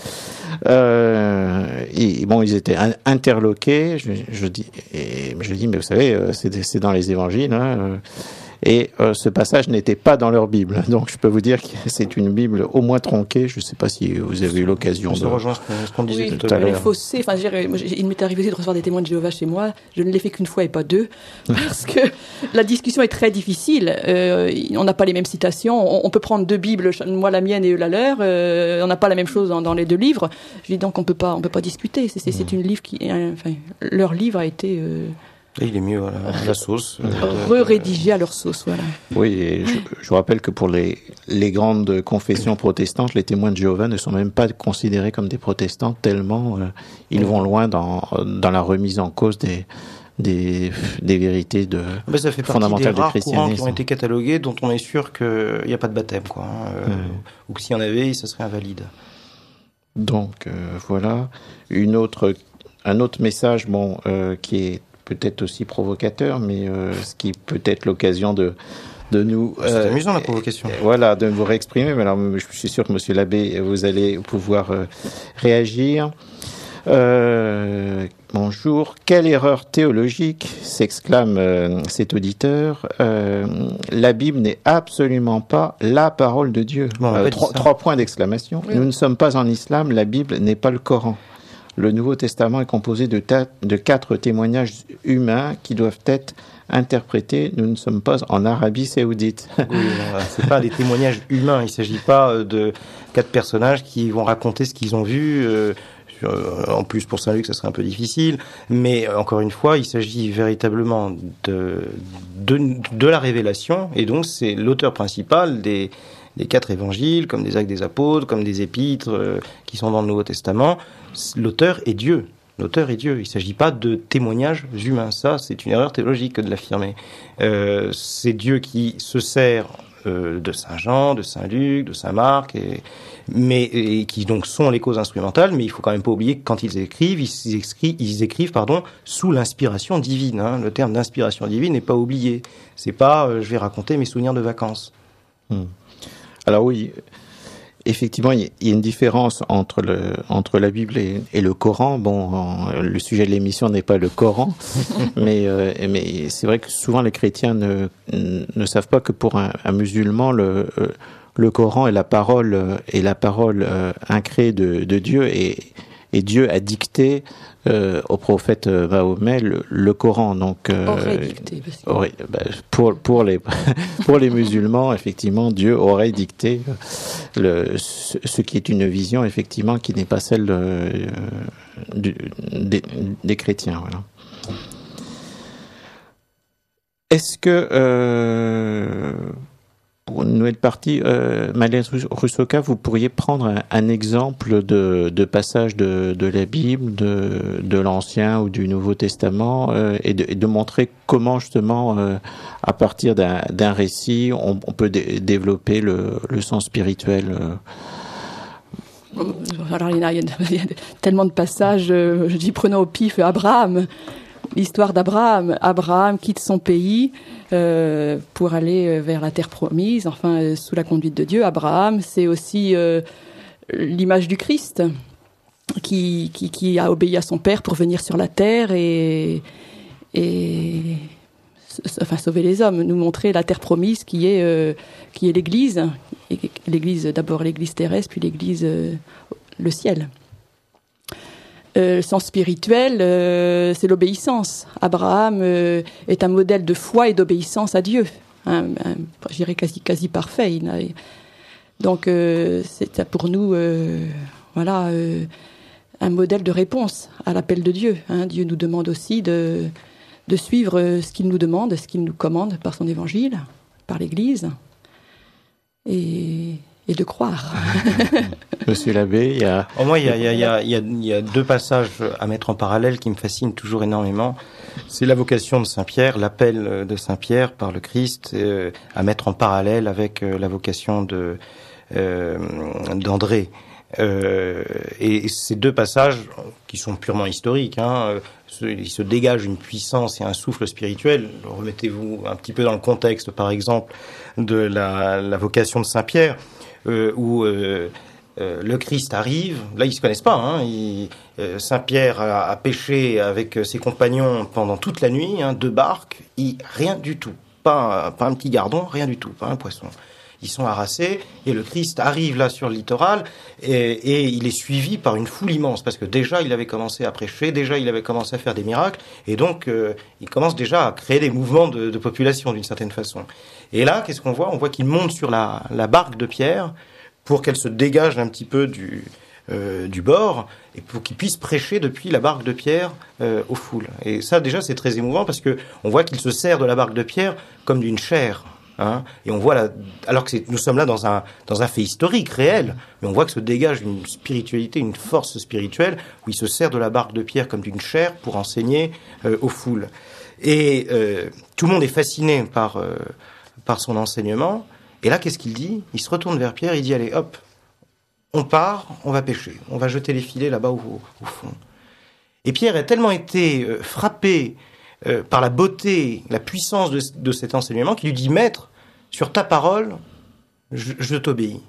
Euh, et bon, ils étaient interloqués. Je, je dis, et je dis, mais vous savez, c'est, c'est dans les évangiles, hein, et euh, ce passage n'était pas dans leur Bible. Donc, je peux vous dire que c'est une Bible au moins tronquée. Je ne sais pas si vous avez eu l'occasion de... de... rejoindre ce qu'on disait oui, tout à l'heure. Les fossés, enfin, je dirais, il m'est arrivé aussi de recevoir des témoins de Jéhovah chez moi. Je ne l'ai fait qu'une fois et pas deux, parce que la discussion est très difficile. Euh, on n'a pas les mêmes citations. On, on peut prendre deux Bibles, moi la mienne et eux la leur. Euh, on n'a pas la même chose dans, dans les deux livres. Je dis donc on peut pas, on peut pas discuter. C'est, c'est, c'est une livre qui, enfin, leur livre a été... Euh, Et il est mieux à la, à la sauce. Re-rédigé à leur sauce, voilà. Oui, et je, je vous rappelle que pour les, les grandes confessions protestantes, les témoins de Jéhovah ne sont même pas considérés comme des protestants, tellement euh, ils vont loin dans, dans la remise en cause des, des, des vérités de, ben, ça fait fondamentales du christianisme. Courants qui ont été catalogués, dont on est sûr qu'il n'y a pas de baptême, quoi, hein, euh, mmh. ou que s'il y en avait, ça serait invalide. Donc, euh, voilà. Une autre, un autre message, bon, euh, qui est peut-être aussi provocateur, mais euh, ce qui peut être l'occasion de de nous. C'est euh, amusant la provocation. Euh, voilà, de vous réexprimer. Mais alors, je suis sûr que Monsieur l'abbé, vous allez pouvoir euh, réagir. Euh, bonjour. Quelle erreur théologique, s'exclame euh, cet auditeur. Euh, la Bible n'est absolument pas la parole de Dieu. Bon, euh, trois, trois points d'exclamation. Oui. Nous ne sommes pas en islam. La Bible n'est pas le Coran. Le Nouveau Testament est composé de, ta- de quatre témoignages humains qui doivent être interprétés. Nous ne sommes pas en Arabie Saoudite. Oui, c'est pas des témoignages humains. Il s'agit pas de quatre personnages qui vont raconter ce qu'ils ont vu. Euh, en plus, pour Saint-Luc, ça serait un peu difficile. Mais encore une fois, il s'agit véritablement de, de, de la révélation. Et donc, c'est l'auteur principal des... les quatre évangiles, comme des actes des apôtres, comme des épîtres euh, qui sont dans le Nouveau Testament. L'auteur est Dieu. L'auteur est Dieu. Il ne s'agit pas de témoignages humains. Ça, c'est une erreur théologique que de l'affirmer. Euh, c'est Dieu qui se sert euh, de Saint Jean, de Saint Luc, de Saint Marc, et, mais, et qui donc sont les causes instrumentales, mais il ne faut quand même pas oublier que quand ils écrivent, ils écrivent, ils écrivent pardon, sous l'inspiration divine. Hein. Le terme d'inspiration divine n'est pas oublié. C'est pas euh, je vais raconter mes souvenirs de vacances. Hmm. Alors oui, effectivement, il y a une différence entre le entre la Bible et, et le Coran. Bon, en, le sujet de l'émission n'est pas le Coran, mais euh, mais c'est vrai que souvent les chrétiens ne ne savent pas que pour un, un musulman le euh, le Coran est la parole est la parole euh, incréée de de Dieu et et Dieu a dicté euh, au prophète Mahomet le, le Coran. Donc euh, aurait dicté. Parce que... aurait, bah, pour pour les pour les musulmans, effectivement, Dieu aurait dicté le ce, ce qui est une vision effectivement qui n'est pas celle euh, du, des, des chrétiens. Voilà. Est-ce que euh, pour une nouvelle partie, euh, Madeleine Rusoka, vous pourriez prendre un, un exemple de, de passage de, de la Bible, de, de l'Ancien ou du Nouveau Testament, euh, et, de, et de montrer comment justement, euh, à partir d'un, d'un récit, on, on peut dé- développer le, le sens spirituel. Euh. Alors, il y, a, il y a tellement de passages, euh, je dis prenons au pif Abraham, l'histoire d'Abraham. Abraham quitte son pays euh, pour aller vers la terre promise, enfin euh, sous la conduite de Dieu. Abraham, c'est aussi euh, l'image du Christ qui, qui, qui a obéi à son père pour venir sur la terre et, et enfin sauver les hommes, nous montrer la terre promise qui est euh, qui est l'Église, et l'Église d'abord l'Église terrestre puis l'Église euh, le ciel. Euh, le sens spirituel, euh, c'est l'obéissance. Abraham euh, est un modèle de foi et d'obéissance à Dieu, hein, un, je dirais quasi quasi parfait. Il a, donc euh, c'est pour nous euh, voilà euh, un modèle de réponse à l'appel de Dieu. Hein. Dieu nous demande aussi de de suivre ce qu'il nous demande, ce qu'il nous commande par son évangile, par l'Église, et, et de croire. Monsieur l'abbé, il y a... Oh, moi, il y a, il y, a, il y, a, il y, a, il y a deux passages à mettre en parallèle qui me fascinent toujours énormément. C'est la vocation de Saint-Pierre, l'appel de Saint-Pierre par le Christ, euh, à mettre en parallèle avec euh, la vocation de, euh, d'André. Euh, et ces deux passages qui sont purement historiques, hein, il se dégage une puissance et un souffle spirituel. Remettez-vous un petit peu dans le contexte, par exemple, de la, la vocation de Saint-Pierre, euh, où euh, euh, le Christ arrive. Là, ils se connaissent pas. Hein, il, euh, Saint-Pierre a, a pêché avec ses compagnons pendant toute la nuit, hein, deux barques, et rien du tout. Pas, pas un petit gardon, rien du tout, pas un poisson. Ils sont harassés et le Christ arrive là sur le littoral et, et il est suivi par une foule immense parce que déjà il avait commencé à prêcher, déjà il avait commencé à faire des miracles et donc euh, il commence déjà à créer des mouvements de, de population d'une certaine façon. Et là, qu'est-ce qu'on voit ? On voit qu'il monte sur la, la barque de Pierre pour qu'elle se dégage un petit peu du, euh, du bord et pour qu'il puisse prêcher depuis la barque de Pierre euh, aux foules. Et ça déjà c'est très émouvant parce que on voit qu'il se sert de la barque de Pierre comme d'une chaire. Hein, et on voit là, alors que c'est, nous sommes là dans un dans un fait historique réel, mais on voit que se dégage une spiritualité, une force spirituelle où il se sert de la barque de Pierre comme d'une chaire pour enseigner euh, aux foules. Et euh, tout le monde est fasciné par euh, par son enseignement. Et là, qu'est-ce qu'il dit ? Il se retourne vers Pierre, il dit allez, hop, on part, on va pêcher, on va jeter les filets là-bas au, au fond. Et Pierre a tellement été euh, frappé euh, par la beauté, la puissance de, de cet enseignement qu'il lui dit maître, sur ta parole, je, je t'obéis.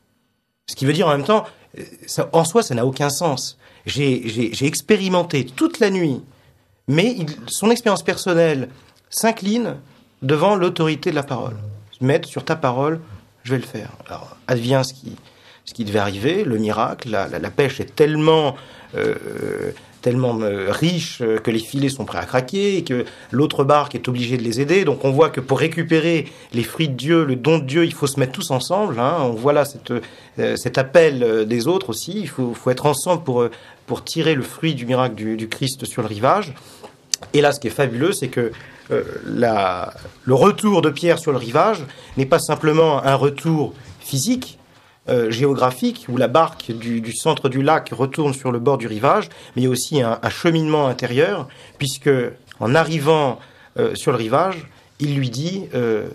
Ce qui veut dire en même temps, ça, en soi, ça n'a aucun sens. J'ai, j'ai, j'ai expérimenté toute la nuit, mais il, son expérience personnelle s'incline devant l'autorité de la parole. Maître, sur ta parole, je vais le faire. Alors, advient ce qui, ce qui devait arriver, le miracle. La, la, la pêche est tellement... Euh, tellement euh, riche euh, que les filets sont prêts à craquer et que l'autre barque est obligée de les aider. Donc on voit que pour récupérer les fruits de Dieu, le don de Dieu, il faut se mettre tous ensemble. Hein. On voit là cette, euh, cet appel euh, des autres aussi. Il faut, faut être ensemble pour, euh, pour tirer le fruit du miracle du, du Christ sur le rivage. Et là, ce qui est fabuleux, c'est que euh, la, le retour de Pierre sur le rivage n'est pas simplement un retour physique, Euh, géographique, où la barque du, du centre du lac retourne sur le bord du rivage, mais il y a aussi un, un cheminement intérieur, puisque en arrivant euh, sur le rivage, il lui dit euh,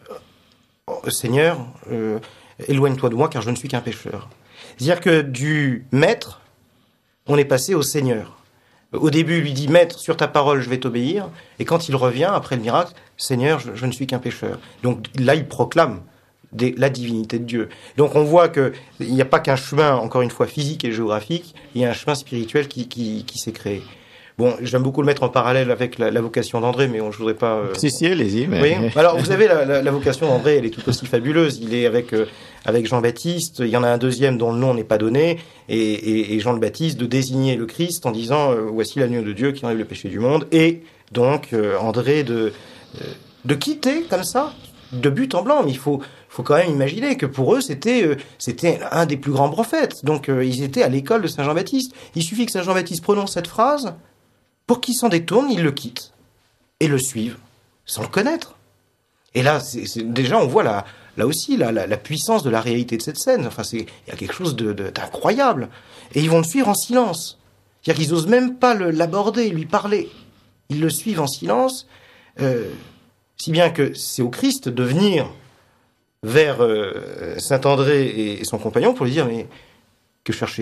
« Seigneur, euh, éloigne-toi de moi, car je ne suis qu'un pécheur. » C'est-à-dire que du maître, on est passé au Seigneur. Au début, il lui dit « Maître, sur ta parole, je vais t'obéir », et quand il revient, après le miracle, « Seigneur, je, je ne suis qu'un pécheur. » Donc là, il proclame Des, la divinité de Dieu. Donc on voit qu'il n'y a pas qu'un chemin, encore une fois, physique et géographique, il y a un chemin spirituel qui, qui, qui s'est créé. Bon, j'aime beaucoup le mettre en parallèle avec la, la vocation d'André, mais on, je voudrais pas... Euh... Si, si, allez-y. Mais... Oui. Alors, vous savez, la, la, la vocation d'André, elle est tout aussi fabuleuse. Il est avec, euh, avec Jean-Baptiste, il y en a un deuxième dont le nom n'est pas donné, et, et, et Jean le Baptiste de désigner le Christ en disant euh, « Voici l'agneau de Dieu qui enlève le péché du monde », et donc euh, André de, euh, de quitter, comme ça, de but en blanc, mais il faut... Il faut quand même imaginer que pour eux, c'était, euh, c'était un des plus grands prophètes. Donc, euh, ils étaient à l'école de Saint Jean-Baptiste. Il suffit que Saint Jean-Baptiste prononce cette phrase pour qu'ils s'en détournent, ils le quittent et le suivent sans le connaître. Et là, c'est, c'est, déjà, on voit la, là aussi, la, la, la puissance de la réalité de cette scène. Enfin, c'est, il y a quelque chose de, de, d'incroyable. Et ils vont le suivre en silence. C'est-à-dire qu'ils n'osent même pas le, l'aborder, lui parler. Ils le suivent en silence, euh, si bien que c'est au Christ de venir vers euh, Saint-André et, et son compagnon pour lui dire « Mais que cherchez-vous »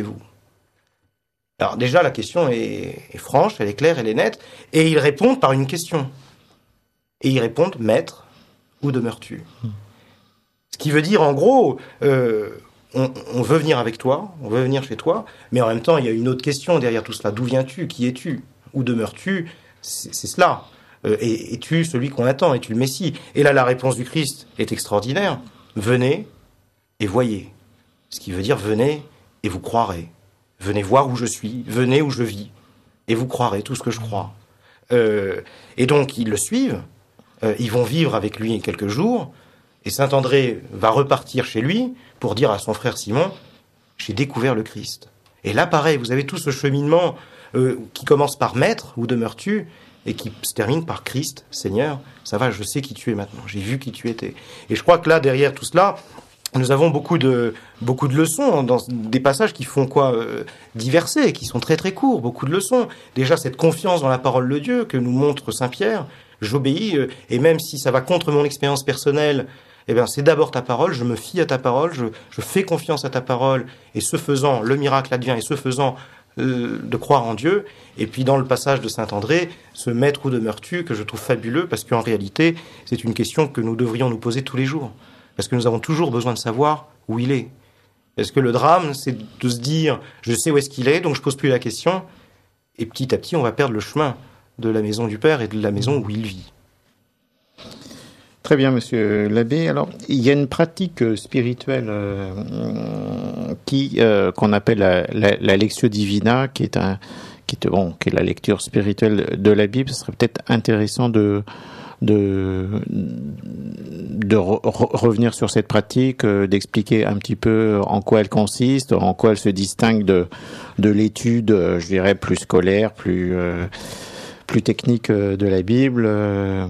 Alors déjà, la question est, est franche, elle est claire, elle est nette, et ils répondent par une question. Et ils répondent « Maître, où demeures-tu » Ce qui veut dire, en gros, euh, on, on veut venir avec toi, on veut venir chez toi, mais en même temps, il y a une autre question derrière tout cela. D'où viens-tu ? Qui es-tu ? Où demeures-tu ? C'est, c'est cela. Euh, et, es-tu celui qu'on attend ? Es-tu le Messie ? Et là, la réponse du Christ est extraordinaire. Venez et voyez. Ce qui veut dire, venez et vous croirez. Venez voir où je suis, venez où je vis, et vous croirez tout ce que je crois. Euh, et donc, ils le suivent, euh, ils vont vivre avec lui quelques jours, et Saint-André va repartir chez lui pour dire à son frère Simon, « J'ai découvert le Christ ». Et là, pareil, vous avez tout ce cheminement euh, qui commence par « Maître, où demeures-tu » et qui se termine par « Christ, Seigneur, ça va, je sais qui tu es maintenant, j'ai vu qui tu étais ». Et je crois que là, derrière tout cela, nous avons beaucoup de beaucoup de leçons dans des passages qui font quoi euh, diverser, qui sont très très courts, beaucoup de leçons. Déjà cette confiance dans la parole de Dieu que nous montre Saint Pierre, j'obéis euh, et même si ça va contre mon expérience personnelle, eh bien c'est d'abord ta parole, je me fie à ta parole, je je fais confiance à ta parole et ce faisant le miracle advient et ce faisant euh, de croire en Dieu. Et puis dans le passage de Saint André, ce maître où demeures-tu que je trouve fabuleux parce qu'en réalité, c'est une question que nous devrions nous poser tous les jours. Parce que nous avons toujours besoin de savoir où il est. Parce que le drame, c'est de se dire, je sais où est-ce qu'il est, donc je pose plus la question, et petit à petit, on va perdre le chemin de la maison du Père et de la maison où il vit. Très bien, monsieur l'abbé. Alors, il y a une pratique spirituelle euh, qui euh, qu'on appelle la, la, la Lectio Divina, qui est un, qui est bon, qui est la lecture spirituelle de la Bible. Ce serait peut-être intéressant de de de re- revenir sur cette pratique, euh, d'expliquer un petit peu en quoi elle consiste, en quoi elle se distingue de de l'étude, euh, je dirais plus scolaire, plus euh, plus technique euh, de la Bible. Euh,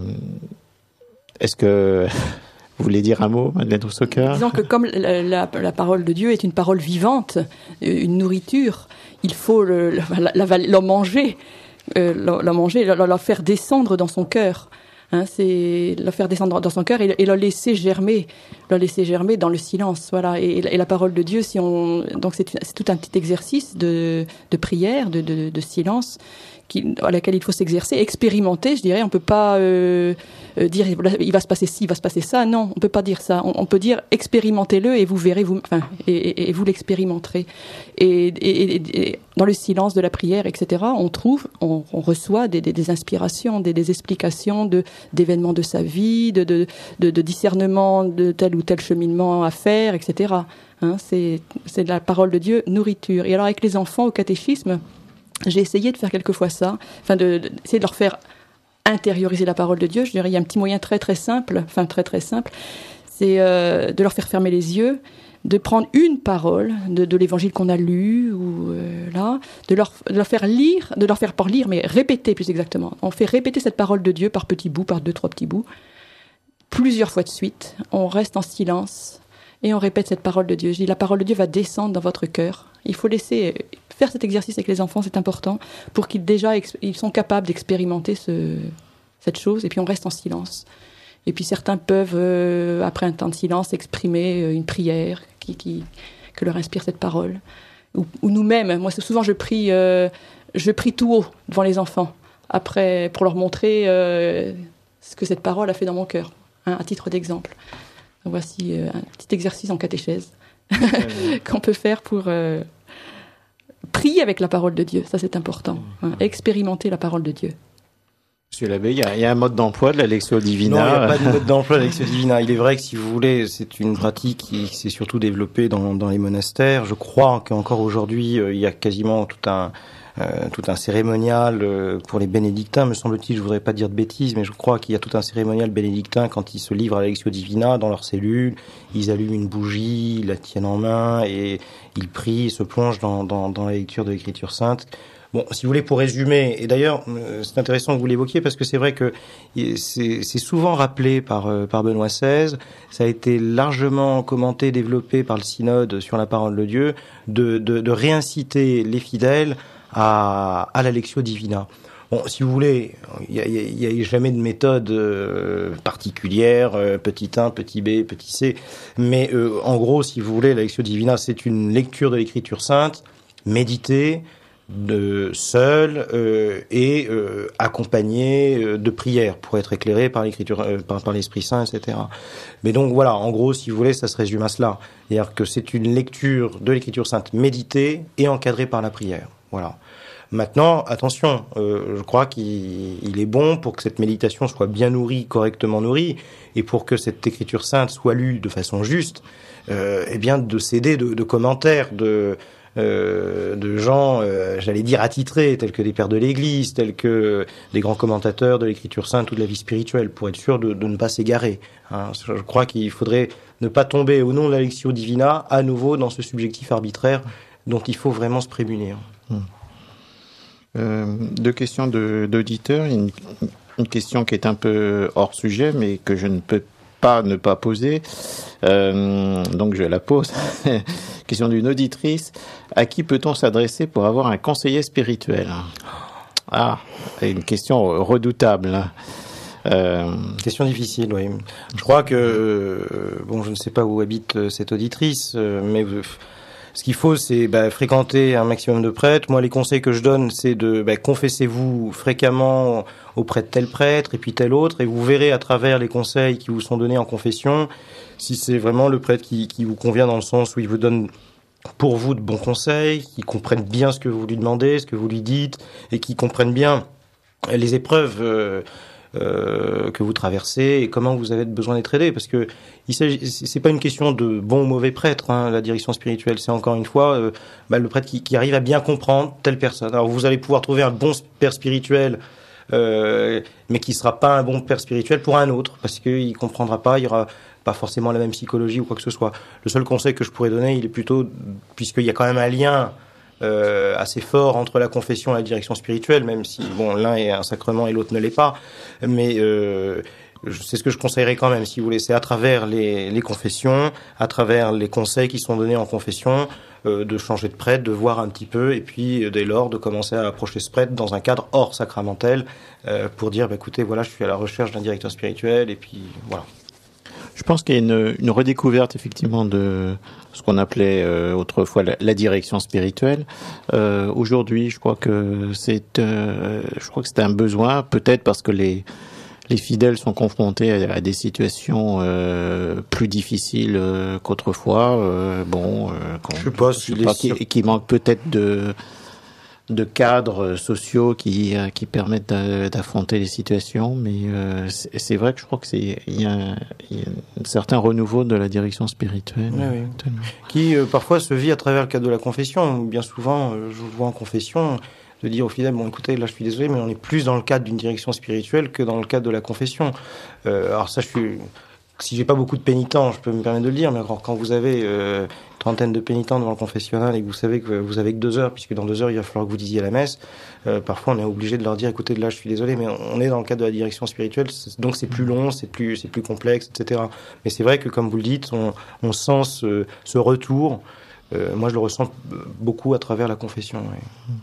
est-ce que vous voulez dire un mot, Madeleine Rousseau-Cœur ? Disons que comme la, la, la parole de Dieu est une parole vivante, une nourriture, il faut le, la, la, la manger, euh, la, la manger, la, la faire descendre dans son cœur. Hein, c'est la faire descendre dans son cœur et, et la laisser germer, la laisser germer dans le silence, voilà. Et, et la parole de Dieu, si on, donc c'est, c'est tout un petit exercice de, de prière, de, de, de silence, qui, à laquelle il faut s'exercer, expérimenter, je dirais. On peut pas euh, euh, dire il va se passer ci, il va se passer ça. Non, on peut pas dire ça. On, on peut dire expérimentez-le et vous verrez, vous, enfin, et, et, et vous l'expérimenterez. Et, et, et, et dans le silence de la prière, et cetera, on trouve, on, on reçoit des, des, des inspirations, des, des explications de d'événements de sa vie, de, de, de, de discernement de tel ou tel cheminement à faire, et cetera. Hein, c'est, c'est de la parole de Dieu, nourriture. Et alors avec les enfants au catéchisme, j'ai essayé de faire quelquefois ça, enfin de, de essayer de leur faire intérioriser la parole de Dieu. Je dirais il y a un petit moyen très très simple, enfin très très simple, c'est euh, de leur faire fermer les yeux, de prendre une parole de, de l'évangile qu'on a lu ou euh, là, de leur, de leur faire lire, de leur faire pas lire, mais répéter plus exactement. On fait répéter cette parole de Dieu par petits bouts, par deux trois petits bouts, plusieurs fois de suite. On reste en silence et on répète cette parole de Dieu. Je dis la parole de Dieu va descendre dans votre cœur. Il faut laisser faire cet exercice avec les enfants, c'est important pour qu'ils déjà ils sont capables d'expérimenter ce, cette chose. Et puis on reste en silence. Et puis certains peuvent, euh, après un temps de silence, exprimer euh, une prière qui, qui, que leur inspire cette parole. Ou, ou nous-mêmes, moi souvent je prie, euh, je prie tout haut devant les enfants, après pour leur montrer euh, ce que cette parole a fait dans mon cœur, hein, à titre d'exemple. Donc voici euh, un petit exercice en catéchèse qu'on peut faire pour euh, prier avec la parole de Dieu. Ça c'est important, hein, expérimenter la parole de Dieu. Monsieur l'abbé, il y, a, il y a un mode d'emploi de la Lectio Divina. Non, il n'y a pas de mode d'emploi de la Lectio Divina. Il est vrai que si vous voulez, c'est une pratique qui s'est surtout développée dans, dans les monastères. Je crois qu'encore aujourd'hui, euh, il y a quasiment tout un, euh, tout un cérémonial euh, pour les bénédictins, me semble-t-il. Je voudrais pas dire de bêtises, mais je crois qu'il y a tout un cérémonial bénédictin quand ils se livrent à la Lectio Divina dans leur cellule. Ils allument une bougie, ils la tiennent en main et ils prient, ils se plongent dans, dans, dans la lecture de l'Écriture sainte. Bon, si vous voulez, pour résumer, et d'ailleurs, c'est intéressant que vous l'évoquiez parce que c'est vrai que c'est, c'est souvent rappelé par, par Benoît seize, ça a été largement commenté, développé par le synode sur la parole de Dieu, de, de, de réinciter les fidèles à, à la Lectio Divina. Bon, si vous voulez, il n'y a, a, a jamais de méthode euh, particulière, euh, petit un, petit b, petit c, mais euh, en gros, si vous voulez, la Lectio Divina, c'est une lecture de l'Écriture sainte, méditée, de seul euh, et euh, accompagnée euh, de prières pour être éclairé par l'Écriture, euh, par, par l'Esprit Saint, et cetera. Mais donc voilà, en gros, si vous voulez, ça se résume à cela, c'est-à-dire que c'est une lecture de l'Écriture sainte méditée et encadrée par la prière. Voilà. Maintenant, attention, euh, je crois qu'il il est bon pour que cette méditation soit bien nourrie, correctement nourrie, et pour que cette écriture sainte soit lue de façon juste, euh, eh bien, de s'aider de, de commentaires, de, euh, de gens, euh, j'allais dire attitrés, tels que des pères de l'Église, tels que des grands commentateurs de l'écriture sainte ou de la vie spirituelle, pour être sûr de, de ne pas s'égarer. Hein. Je crois qu'il faudrait ne pas tomber au nom de la Lectio Divina à nouveau dans ce subjectif arbitraire dont il faut vraiment se prémunir. Hum. Euh, deux questions de, d'auditeurs. Une, une question qui est un peu hors sujet, mais que je ne peux pas ne pas poser. Euh, donc je la pose. Question d'une auditrice. À qui peut-on s'adresser pour avoir un conseiller spirituel ? Ah, une question redoutable. Euh... Question difficile, oui. Je crois que, euh, bon, je ne sais pas où habite cette auditrice, euh, mais... Euh, Ce qu'il faut, c'est bah, fréquenter un maximum de prêtres. Moi, les conseils que je donne, c'est de bah, confessez-vous fréquemment auprès de tel prêtre et puis tel autre, et vous verrez à travers les conseils qui vous sont donnés en confession si c'est vraiment le prêtre qui, qui vous convient dans le sens où il vous donne pour vous de bons conseils, qui comprenne bien ce que vous lui demandez, ce que vous lui dites, et qui comprenne bien les épreuves euh, Euh, que vous traversez et comment vous avez besoin d'être aidé, parce que il s'agit, c'est pas une question de bon ou mauvais prêtre, hein, la direction spirituelle, c'est encore une fois euh, bah, le prêtre qui, qui arrive à bien comprendre telle personne. Alors vous allez pouvoir trouver un bon père spirituel, euh, mais qui sera pas un bon père spirituel pour un autre, parce qu'il comprendra pas, il y aura pas forcément la même psychologie ou quoi que ce soit. Le seul conseil que je pourrais donner, il est plutôt, puisqu'il y a quand même un lien Euh, assez fort entre la confession et la direction spirituelle, même si bon l'un est un sacrement et l'autre ne l'est pas, mais euh, c'est ce que je conseillerais quand même, si vous voulez, c'est à travers les, les confessions, à travers les conseils qui sont donnés en confession, euh, de changer de prêtre, de voir un petit peu, et puis dès lors de commencer à approcher ce prêtre dans un cadre hors sacramentel, euh, pour dire bah, écoutez, voilà, je suis à la recherche d'un directeur spirituel, et puis voilà. Je pense qu'il y a une, une redécouverte effectivement de ce qu'on appelait euh, autrefois la, la direction spirituelle. Euh, aujourd'hui, je crois que c'est, euh, je crois que c'est un besoin, peut-être parce que les les fidèles sont confrontés à, à des situations euh, plus difficiles euh, qu'autrefois. Euh, bon, euh, je sais pas, si je sais pas qui, qui manque peut-être de de cadres sociaux qui qui permettent d'affronter les situations, mais euh, c'est, c'est vrai que je crois que c'est il y a, un, il y a un certain renouveau de la direction spirituelle, oui, oui. qui euh, parfois se vit à travers le cadre de la confession. Bien souvent, euh, je vous vois en confession de dire aux fidèles bon écoutez, là je suis désolé, mais on est plus dans le cadre d'une direction spirituelle que dans le cadre de la confession. Euh, alors ça, je suis si j'ai pas beaucoup de pénitents, je peux me permettre de le dire, mais alors quand vous avez euh, trentaine de pénitents devant le confessionnal et que vous savez que vous avez que deux heures, puisque dans deux heures il va falloir que vous disiez la messe, euh, parfois on est obligé de leur dire écoutez, là je suis désolé, mais on est dans le cadre de la direction spirituelle, donc c'est plus long, c'est plus c'est plus complexe, et cetera. Mais c'est vrai que comme vous le dites, on, on sent ce, ce retour. Euh, moi je le ressens beaucoup à travers la confession. Oui.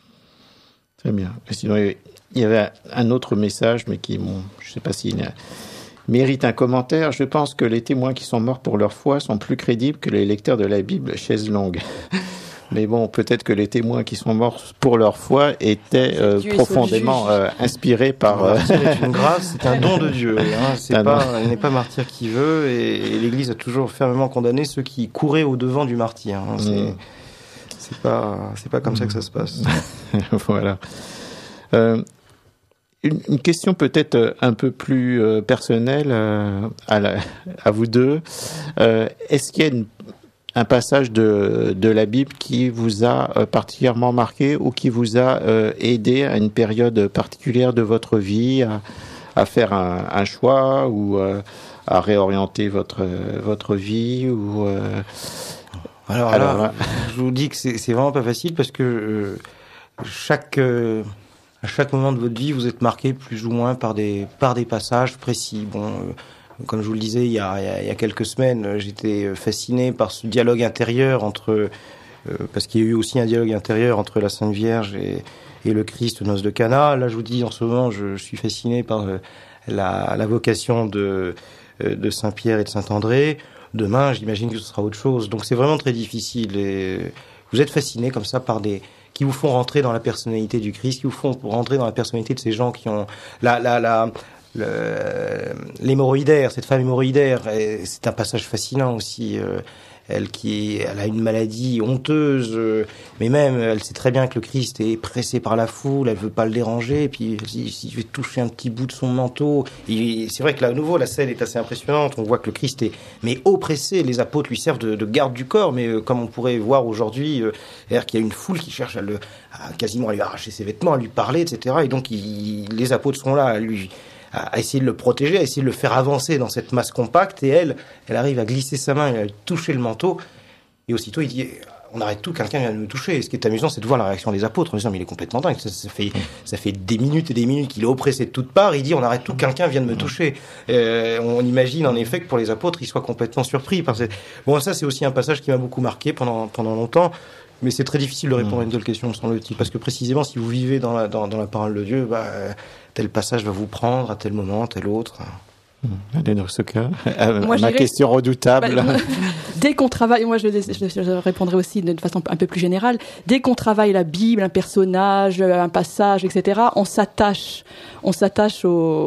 Très bien. Et sinon il y avait un autre message, mais qui bon, je sais pas s'il y a mérite un commentaire. Je pense que les témoins qui sont morts pour leur foi sont plus crédibles que les lecteurs de la Bible chaise longue. Mais bon, peut-être que les témoins qui sont morts pour leur foi étaient euh, profondément euh, inspirés par... Euh... C'est une grâce, c'est un don de Dieu. Hein. C'est un pas, il n'est pas martyr qui veut, et, et l'Église a toujours fermement condamné ceux qui couraient au devant du martyr. Hein. C'est, mmh. c'est pas, c'est pas comme mmh. ça que ça se passe. Voilà. Euh, Une, une question peut-être un peu plus euh, personnelle euh, à, la, à vous deux. Euh, est-ce qu'il y a une, un passage de, de la Bible qui vous a euh, particulièrement marqué ou qui vous a euh, aidé à une période particulière de votre vie à, à faire un, un choix ou euh, à réorienter votre, votre vie ou euh... Alors, alors là, je vous dis que c'est, c'est vraiment pas facile parce que... Euh, chaque euh, à chaque moment de votre vie, vous êtes marqué plus ou moins par des par des passages précis. Bon, euh, comme je vous le disais il y a, il y a, il y a quelques semaines, j'étais fasciné par ce dialogue intérieur entre euh, parce qu'il y a eu aussi un dialogue intérieur entre la Sainte Vierge et, et le Christ aux noces de Cana. Là, je vous dis en ce moment, je, je suis fasciné par euh, la, la vocation de euh, de Saint Pierre et de Saint André. Demain, j'imagine que ce sera autre chose. Donc, c'est vraiment très difficile. Et vous êtes fasciné comme ça par des qui vous font rentrer dans la personnalité du Christ, qui vous font rentrer dans la personnalité de ces gens qui ont la la la le, l'hémorroïdaire, cette femme hémorroïdaire. C'est un passage fascinant aussi. Euh, elle qui elle a une maladie honteuse, euh, mais même elle sait très bien que le Christ est pressé par la foule, elle veut pas le déranger, et puis elle dit si je vais toucher un petit bout de son manteau. Et c'est vrai que là à nouveau la scène est assez impressionnante. On voit que le Christ est mais oppressé, les apôtres lui servent de, de garde du corps, mais euh, comme on pourrait voir aujourd'hui, euh, c'est-à-dire qu'il y a une foule qui cherche à le à quasiment à lui arracher ses vêtements, à lui parler, et cetera. Et donc il, les apôtres sont là à lui à essayer de le protéger, à essayer de le faire avancer dans cette masse compacte, et elle, elle arrive à glisser sa main et à toucher le manteau, et aussitôt il dit, on arrête tout, quelqu'un vient de me toucher. Et ce qui est amusant, c'est de voir la réaction des apôtres, en disant, mais il est complètement dingue, ça, ça fait, ça fait des minutes et des minutes qu'il est oppressé de toutes parts, il dit, on arrête tout, quelqu'un vient de me toucher. Euh, on imagine en effet que pour les apôtres, ils soient complètement surpris par cette... Bon, ça c'est aussi un passage qui m'a beaucoup marqué pendant, pendant longtemps, mais c'est très difficile de répondre à une telle question, me semble-t-il, parce que précisément, si vous vivez dans la, dans, dans la parole de Dieu, bah, tel passage va vous prendre à tel moment, tel autre. Madeleine Rusoka, ma dirais... question redoutable. Bah, dès qu'on travaille, moi je, je, je répondrai aussi de façon un peu plus générale, dès qu'on travaille la Bible, un personnage, un passage, et cetera, on s'attache, on s'attache au...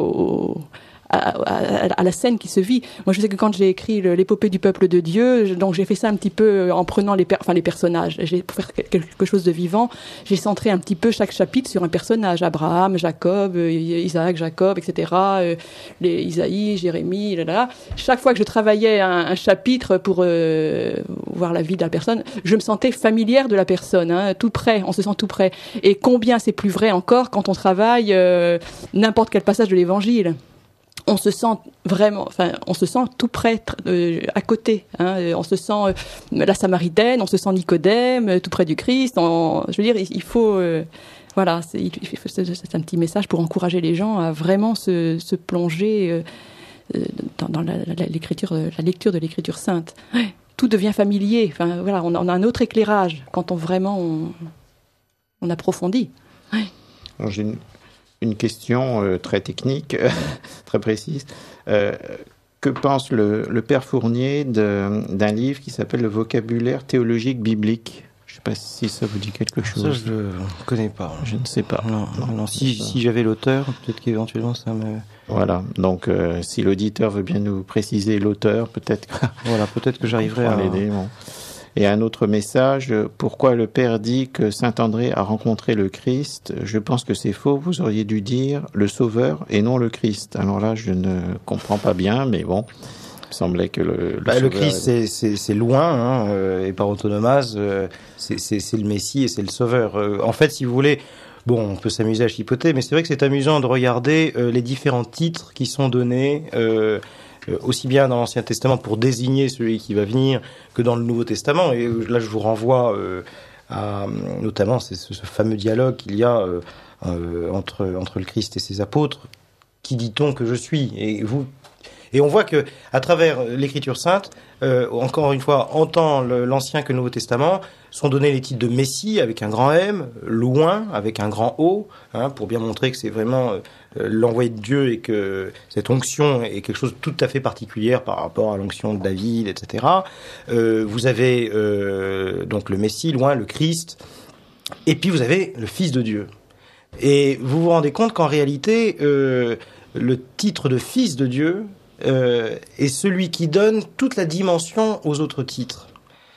au À, à, à la scène qui se vit. Moi, je sais que quand j'ai écrit le, l'épopée du peuple de Dieu, je, donc j'ai fait ça un petit peu en prenant les, per, enfin les personnages. J'ai, pour faire quelque chose de vivant, j'ai centré un petit peu chaque chapitre sur un personnage. Abraham, Jacob, Isaac, Jacob, et cetera. Les Isaïe, Jérémie, là, là. Chaque fois que je travaillais un, un chapitre pour euh, voir la vie de la personne, je me sentais familière de la personne, hein, tout près. On se sent tout près. Et combien c'est plus vrai encore quand on travaille euh, n'importe quel passage de l'Évangile. On se sent vraiment, enfin, on se sent tout près, euh, à côté. Hein, on se sent euh, la Samaritaine, on se sent Nicodème, euh, tout près du Christ. On, je veux dire, il, il faut, euh, voilà, c'est, il, c'est, c'est un petit message pour encourager les gens à vraiment se, se plonger euh, dans, dans la, la, l'écriture, la lecture de l'Écriture sainte. Ouais, tout devient familier. Enfin, voilà, on, on a un autre éclairage quand on vraiment on, on approfondit. Ouais. Alors, j'ai une... Une question euh, très technique, très précise. Euh, que pense le, le père Fournier de, d'un livre qui s'appelle Le vocabulaire théologique biblique ? Je ne sais pas si ça vous dit quelque chose. Ça, je ne connais pas. Je ne sais pas. Non, non, non. Si, si j'avais l'auteur, peut-être qu'éventuellement ça me... Voilà, donc euh, si l'auditeur veut bien nous préciser l'auteur, peut-être que... Voilà, peut-être que j'arriverai à l'aider. Bon. Et un autre message, pourquoi le Père dit que Saint André a rencontré le Christ ? Je pense que c'est faux, vous auriez dû dire le Sauveur et non le Christ. Alors là, je ne comprends pas bien, mais bon, il me semblait que le... Le, bah, le Christ, c'est, c'est, c'est loin, hein, euh, et par antonomase, euh, c'est, c'est, c'est le Messie et c'est le Sauveur. Euh, en fait, si vous voulez... Bon, on peut s'amuser à chipoter, mais c'est vrai que c'est amusant de regarder euh, les différents titres qui sont donnés... Euh, aussi bien dans l'Ancien Testament pour désigner celui qui va venir que dans le Nouveau Testament. Et là, je vous renvoie euh, à notamment c'est ce, ce fameux dialogue qu'il y a euh, euh, entre entre le Christ et ses apôtres. Qui dit-on que je suis ? Et vous et on voit que à travers l'Écriture sainte, euh, encore une fois, en tant l'Ancien que le Nouveau Testament, sont donnés les titres de Messie avec un grand M, loin avec un grand O, hein, pour bien montrer que c'est vraiment euh, l'envoyé de Dieu et que cette onction est quelque chose de tout à fait particulière par rapport à l'onction de David, et cetera. Euh, vous avez euh, donc le Messie, loin, le Christ, et puis vous avez le Fils de Dieu. Et vous vous rendez compte qu'en réalité, euh, le titre de Fils de Dieu euh, est celui qui donne toute la dimension aux autres titres.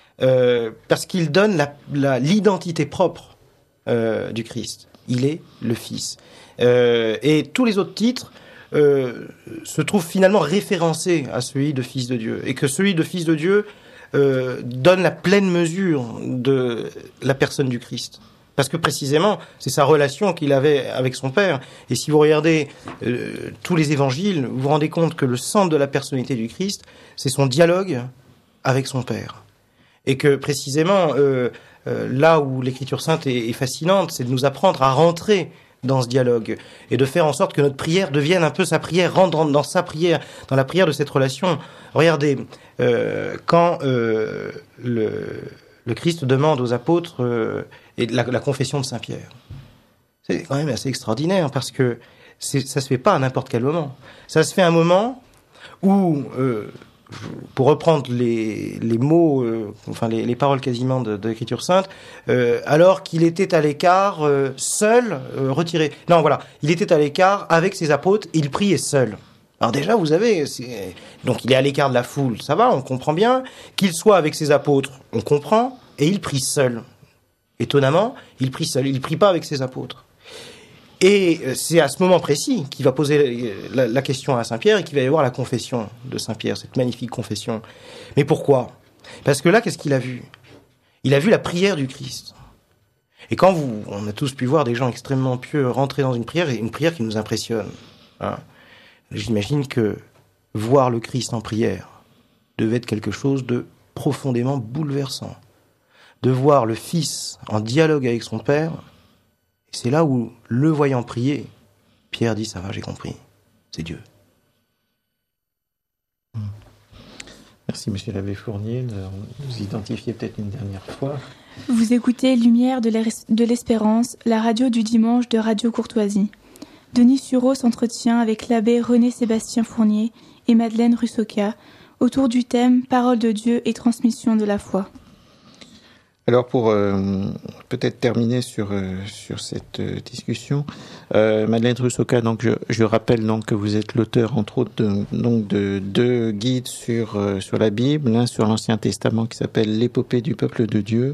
Euh, parce qu'il donne la, la, l'identité propre euh, du Christ. Il est le Fils. Euh, et tous les autres titres euh, se trouvent finalement référencés à celui de Fils de Dieu. Et que celui de Fils de Dieu euh, donne la pleine mesure de la personne du Christ. Parce que précisément, c'est sa relation qu'il avait avec son Père. Et si vous regardez euh, tous les évangiles, vous vous rendez compte que le centre de la personnalité du Christ, c'est son dialogue avec son Père. Et que précisément, euh, euh, là où l'écriture sainte est, est fascinante, c'est de nous apprendre à rentrer dans ce dialogue et de faire en sorte que notre prière devienne un peu sa prière, rendre dans sa prière, dans la prière de cette relation. Regardez, euh, quand euh, le, le Christ demande aux apôtres euh, et la, la confession de Saint Pierre, c'est quand même assez extraordinaire parce que c'est, ça se fait pas à n'importe quel moment. Ça se fait à un moment où, euh, pour reprendre les, les mots, euh, enfin les, les paroles quasiment de, de l'Écriture sainte, euh, alors qu'il était à l'écart, euh, seul, euh, retiré. Non, voilà, il était à l'écart avec ses apôtres, il priait seul. Alors déjà, vous avez, c'est... donc il est à l'écart de la foule, ça va, on comprend bien. Qu'il soit avec ses apôtres, on comprend, et il prie seul. Étonnamment, il prie seul, il prie pas avec ses apôtres. Et c'est à ce moment précis qu'il va poser la, la question à Saint-Pierre et qu'il va y avoir la confession de Saint-Pierre, cette magnifique confession. Mais pourquoi ? Parce que là, qu'est-ce qu'il a vu ? Il a vu la prière du Christ. Et quand vous, on a tous pu voir des gens extrêmement pieux rentrer dans une prière, une prière qui nous impressionne. Hein. J'imagine que voir le Christ en prière devait être quelque chose de profondément bouleversant. De voir le Fils en dialogue avec son Père. Et c'est là où, le voyant prier, Pierre dit « ça va, j'ai compris, c'est Dieu ». Merci Monsieur l'abbé Fournier de nous identifier peut-être une dernière fois. Vous écoutez Lumière de l'Espérance, la radio du dimanche de Radio Courtoisie. Denis Sureau s'entretient avec l'abbé René-Sébastien Fournier et Madeleine Rusoka autour du thème « Parole de Dieu et transmission de la foi ». Alors pour euh, peut-être terminer sur euh, sur cette euh, discussion, euh, Madeleine Rusoka, donc je, je rappelle donc que vous êtes l'auteur entre autres de, donc de deux guides sur euh, sur la Bible, l'un sur l'Ancien Testament qui s'appelle l'épopée du peuple de Dieu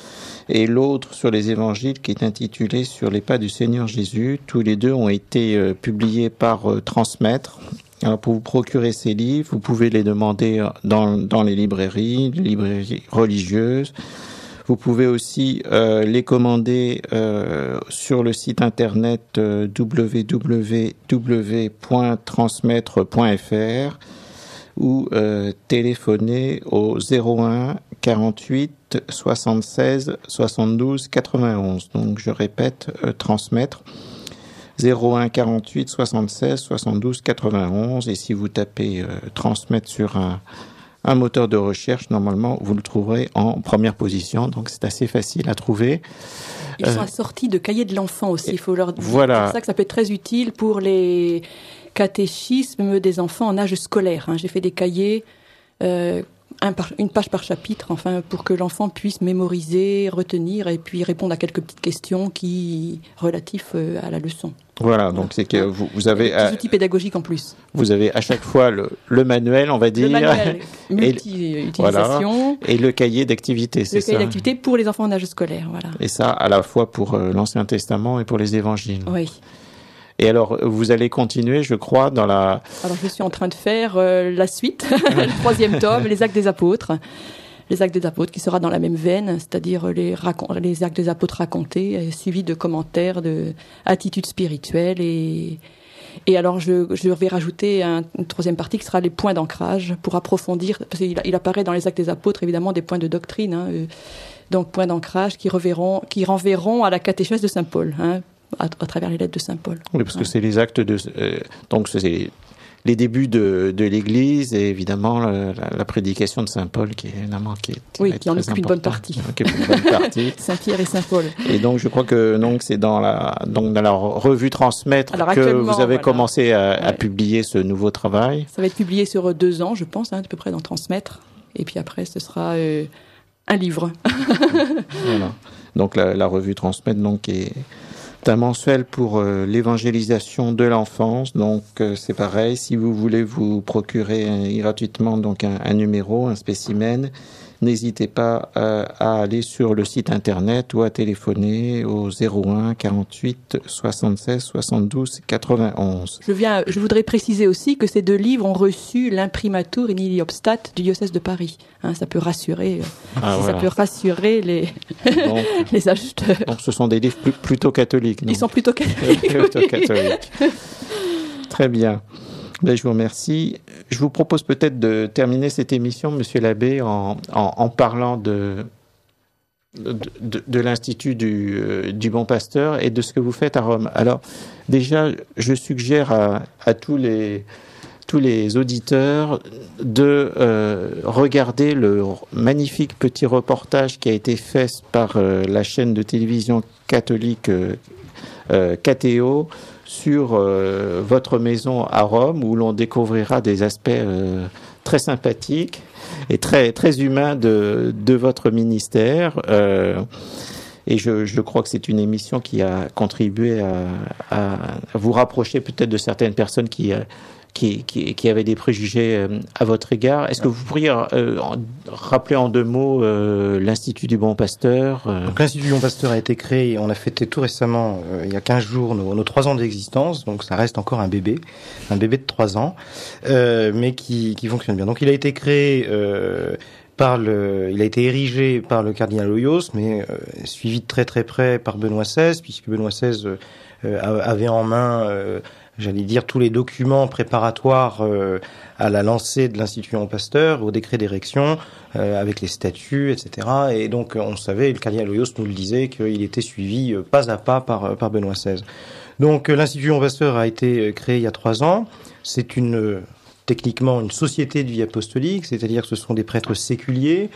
et l'autre sur les Évangiles qui est intitulé Sur les pas du Seigneur Jésus. Tous les deux ont été euh, publiés par euh, Transmettre. Alors pour vous procurer ces livres, vous pouvez les demander dans dans les librairies, les librairies religieuses. Vous pouvez aussi euh, les commander euh, sur le site internet euh, w w w point transmettre point f r ou euh, téléphoner au zéro un quarante-huit soixante-seize soixante-douze quatre-vingt-onze. Donc je répète, euh, transmettre zéro un quarante-huit soixante-seize soixante-douze quatre-vingt-onze et si vous tapez euh, transmettre sur un un moteur de recherche, normalement, vous le trouverez en première position, donc c'est assez facile à trouver. Ils euh, sont assortis de cahiers de l'enfant aussi, il faut leur dire. Voilà. C'est ça que ça peut être très utile pour les catéchismes des enfants en âge scolaire. Hein. J'ai fait des cahiers, euh, un par, une page par chapitre, enfin, pour que l'enfant puisse mémoriser, retenir et puis répondre à quelques petites questions qui relatives euh, à la leçon. Voilà, donc c'est que vous, vous avez... Des outils pédagogiques en plus. Vous avez à chaque fois le, le manuel, on va dire. Le manuel multi-utilisation. Voilà, et le cahier d'activité, c'est ça. Le cahier d'activité pour les enfants en âge scolaire, voilà. Et ça, à la fois pour euh, l'Ancien Testament et pour les Évangiles. Oui. Et alors, vous allez continuer, je crois, dans la... Alors, je suis en train de faire euh, la suite, le troisième tome, les Actes des Apôtres. Les Actes des Apôtres, qui sera dans la même veine, c'est-à-dire les, racon- les Actes des Apôtres racontés, suivis de commentaires, de attitudes spirituelles. Et, et alors, je, je vais rajouter un, une troisième partie qui sera les points d'ancrage pour approfondir, parce qu'il il apparaît dans les Actes des Apôtres, évidemment, des points de doctrine, hein, euh, donc points d'ancrage qui, reverront, qui renverront à la catéchèse de Saint Paul, hein, à, à travers les lettres de Saint Paul. Oui, parce ouais. que c'est les actes de... Euh, donc, c'est... les débuts de, de l'Église et évidemment la, la, la prédication de Saint Paul qui est évidemment qui est oui qui en occupe une bonne partie. Une bonne partie. Saint Pierre et Saint Paul. Et donc je crois que donc c'est dans la donc dans la revue Transmettre Alors, que vous avez voilà. commencé à, ouais. à publier ce nouveau travail. Ça va être publié sur deux ans, je pense, hein, à peu près dans Transmettre. Et puis après, ce sera euh, un livre. Voilà. Donc la, la revue Transmettre donc est un mensuel pour euh, l'évangélisation de l'enfance. Donc euh, c'est pareil, si vous voulez vous procurer euh, gratuitement donc un, un numéro, un spécimen, n'hésitez pas euh, à aller sur le site internet ou à téléphoner au zéro un quarante-huit soixante-seize soixante-douze quatre-vingt-onze. Je viens, je voudrais préciser aussi que ces deux livres ont reçu l'imprimatur in illi obstat du diocèse de Paris. Hein, ça peut rassurer, ah, ça voilà. peut rassurer les donc, les acheteurs. Donc ce sont des livres plus, plutôt catholiques. Donc. Ils sont plutôt catholiques. plutôt oui. catholiques. Très bien. Ben, je vous remercie. je vous propose peut-être de terminer cette émission, Monsieur l'abbé, en, en, en parlant de, de, de, de l'Institut du, euh, du Bon Pasteur et de ce que vous faites à Rome. Alors, déjà, je suggère à, à tous les... tous les auditeurs de euh, regarder le magnifique petit reportage qui a été fait par euh, la chaîne de télévision catholique euh, euh, K T O sur euh, votre maison à Rome, où l'on découvrira des aspects euh, très sympathiques et très très humains de de votre ministère. Euh, Et je, je crois que c'est une émission qui a contribué à, à, à vous rapprocher peut-être de certaines personnes qui Qui, qui, qui avaient des préjugés euh, à votre égard. Est-ce que vous pourriez euh, en, rappeler en deux mots euh, l'Institut du Bon Pasteur euh... Donc l'Institut du Bon Pasteur a été créé, on a fêté tout récemment, euh, il y a quinze jours, nos, nos trois ans d'existence, donc ça reste encore un bébé, un bébé de trois ans, euh, mais qui, qui fonctionne bien. Donc il a été créé... Euh, Par le, il a été érigé par le cardinal Hoyos, mais euh, suivi de très très près par Benoît seize, puisque Benoît seize euh, avait en main, euh, j'allais dire, tous les documents préparatoires euh, à la lancée de l'Institut Bon Pasteur, au décret d'érection, euh, avec les statuts, et cetera. Et donc on savait, le cardinal Hoyos nous le disait, qu'il était suivi euh, pas à pas par, par Benoît seize. Donc l'Institut Bon Pasteur a été créé il y a trois ans. C'est une... techniquement une société de vie apostolique, c'est-à-dire que ce sont des prêtres séculiers,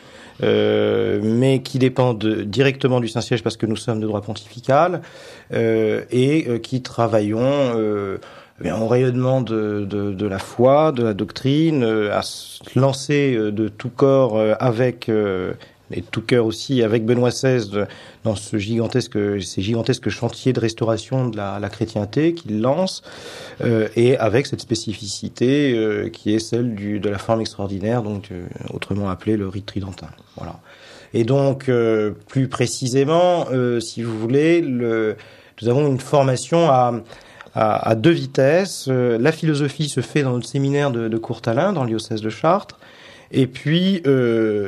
euh, mais qui dépendent directement du Saint-Siège parce que nous sommes de droit pontifical, euh, et euh, qui travaillons euh, en rayonnement de, de, de la foi, de la doctrine, euh, à se lancer de tout corps euh, avec... Euh, et de tout cœur aussi avec Benoît seize dans ce gigantesque, ces gigantesques chantiers de restauration de la, la chrétienté qu'il lance, euh, et avec cette spécificité euh, qui est celle du, de la forme extraordinaire, donc euh, autrement appelée le rite tridentin. Voilà. Et donc euh, plus précisément, euh, si vous voulez, le, nous avons une formation à à, à deux vitesses. Euh, la philosophie se fait dans notre séminaire de, de Courtalin, dans le diocèse de Chartres, et puis euh,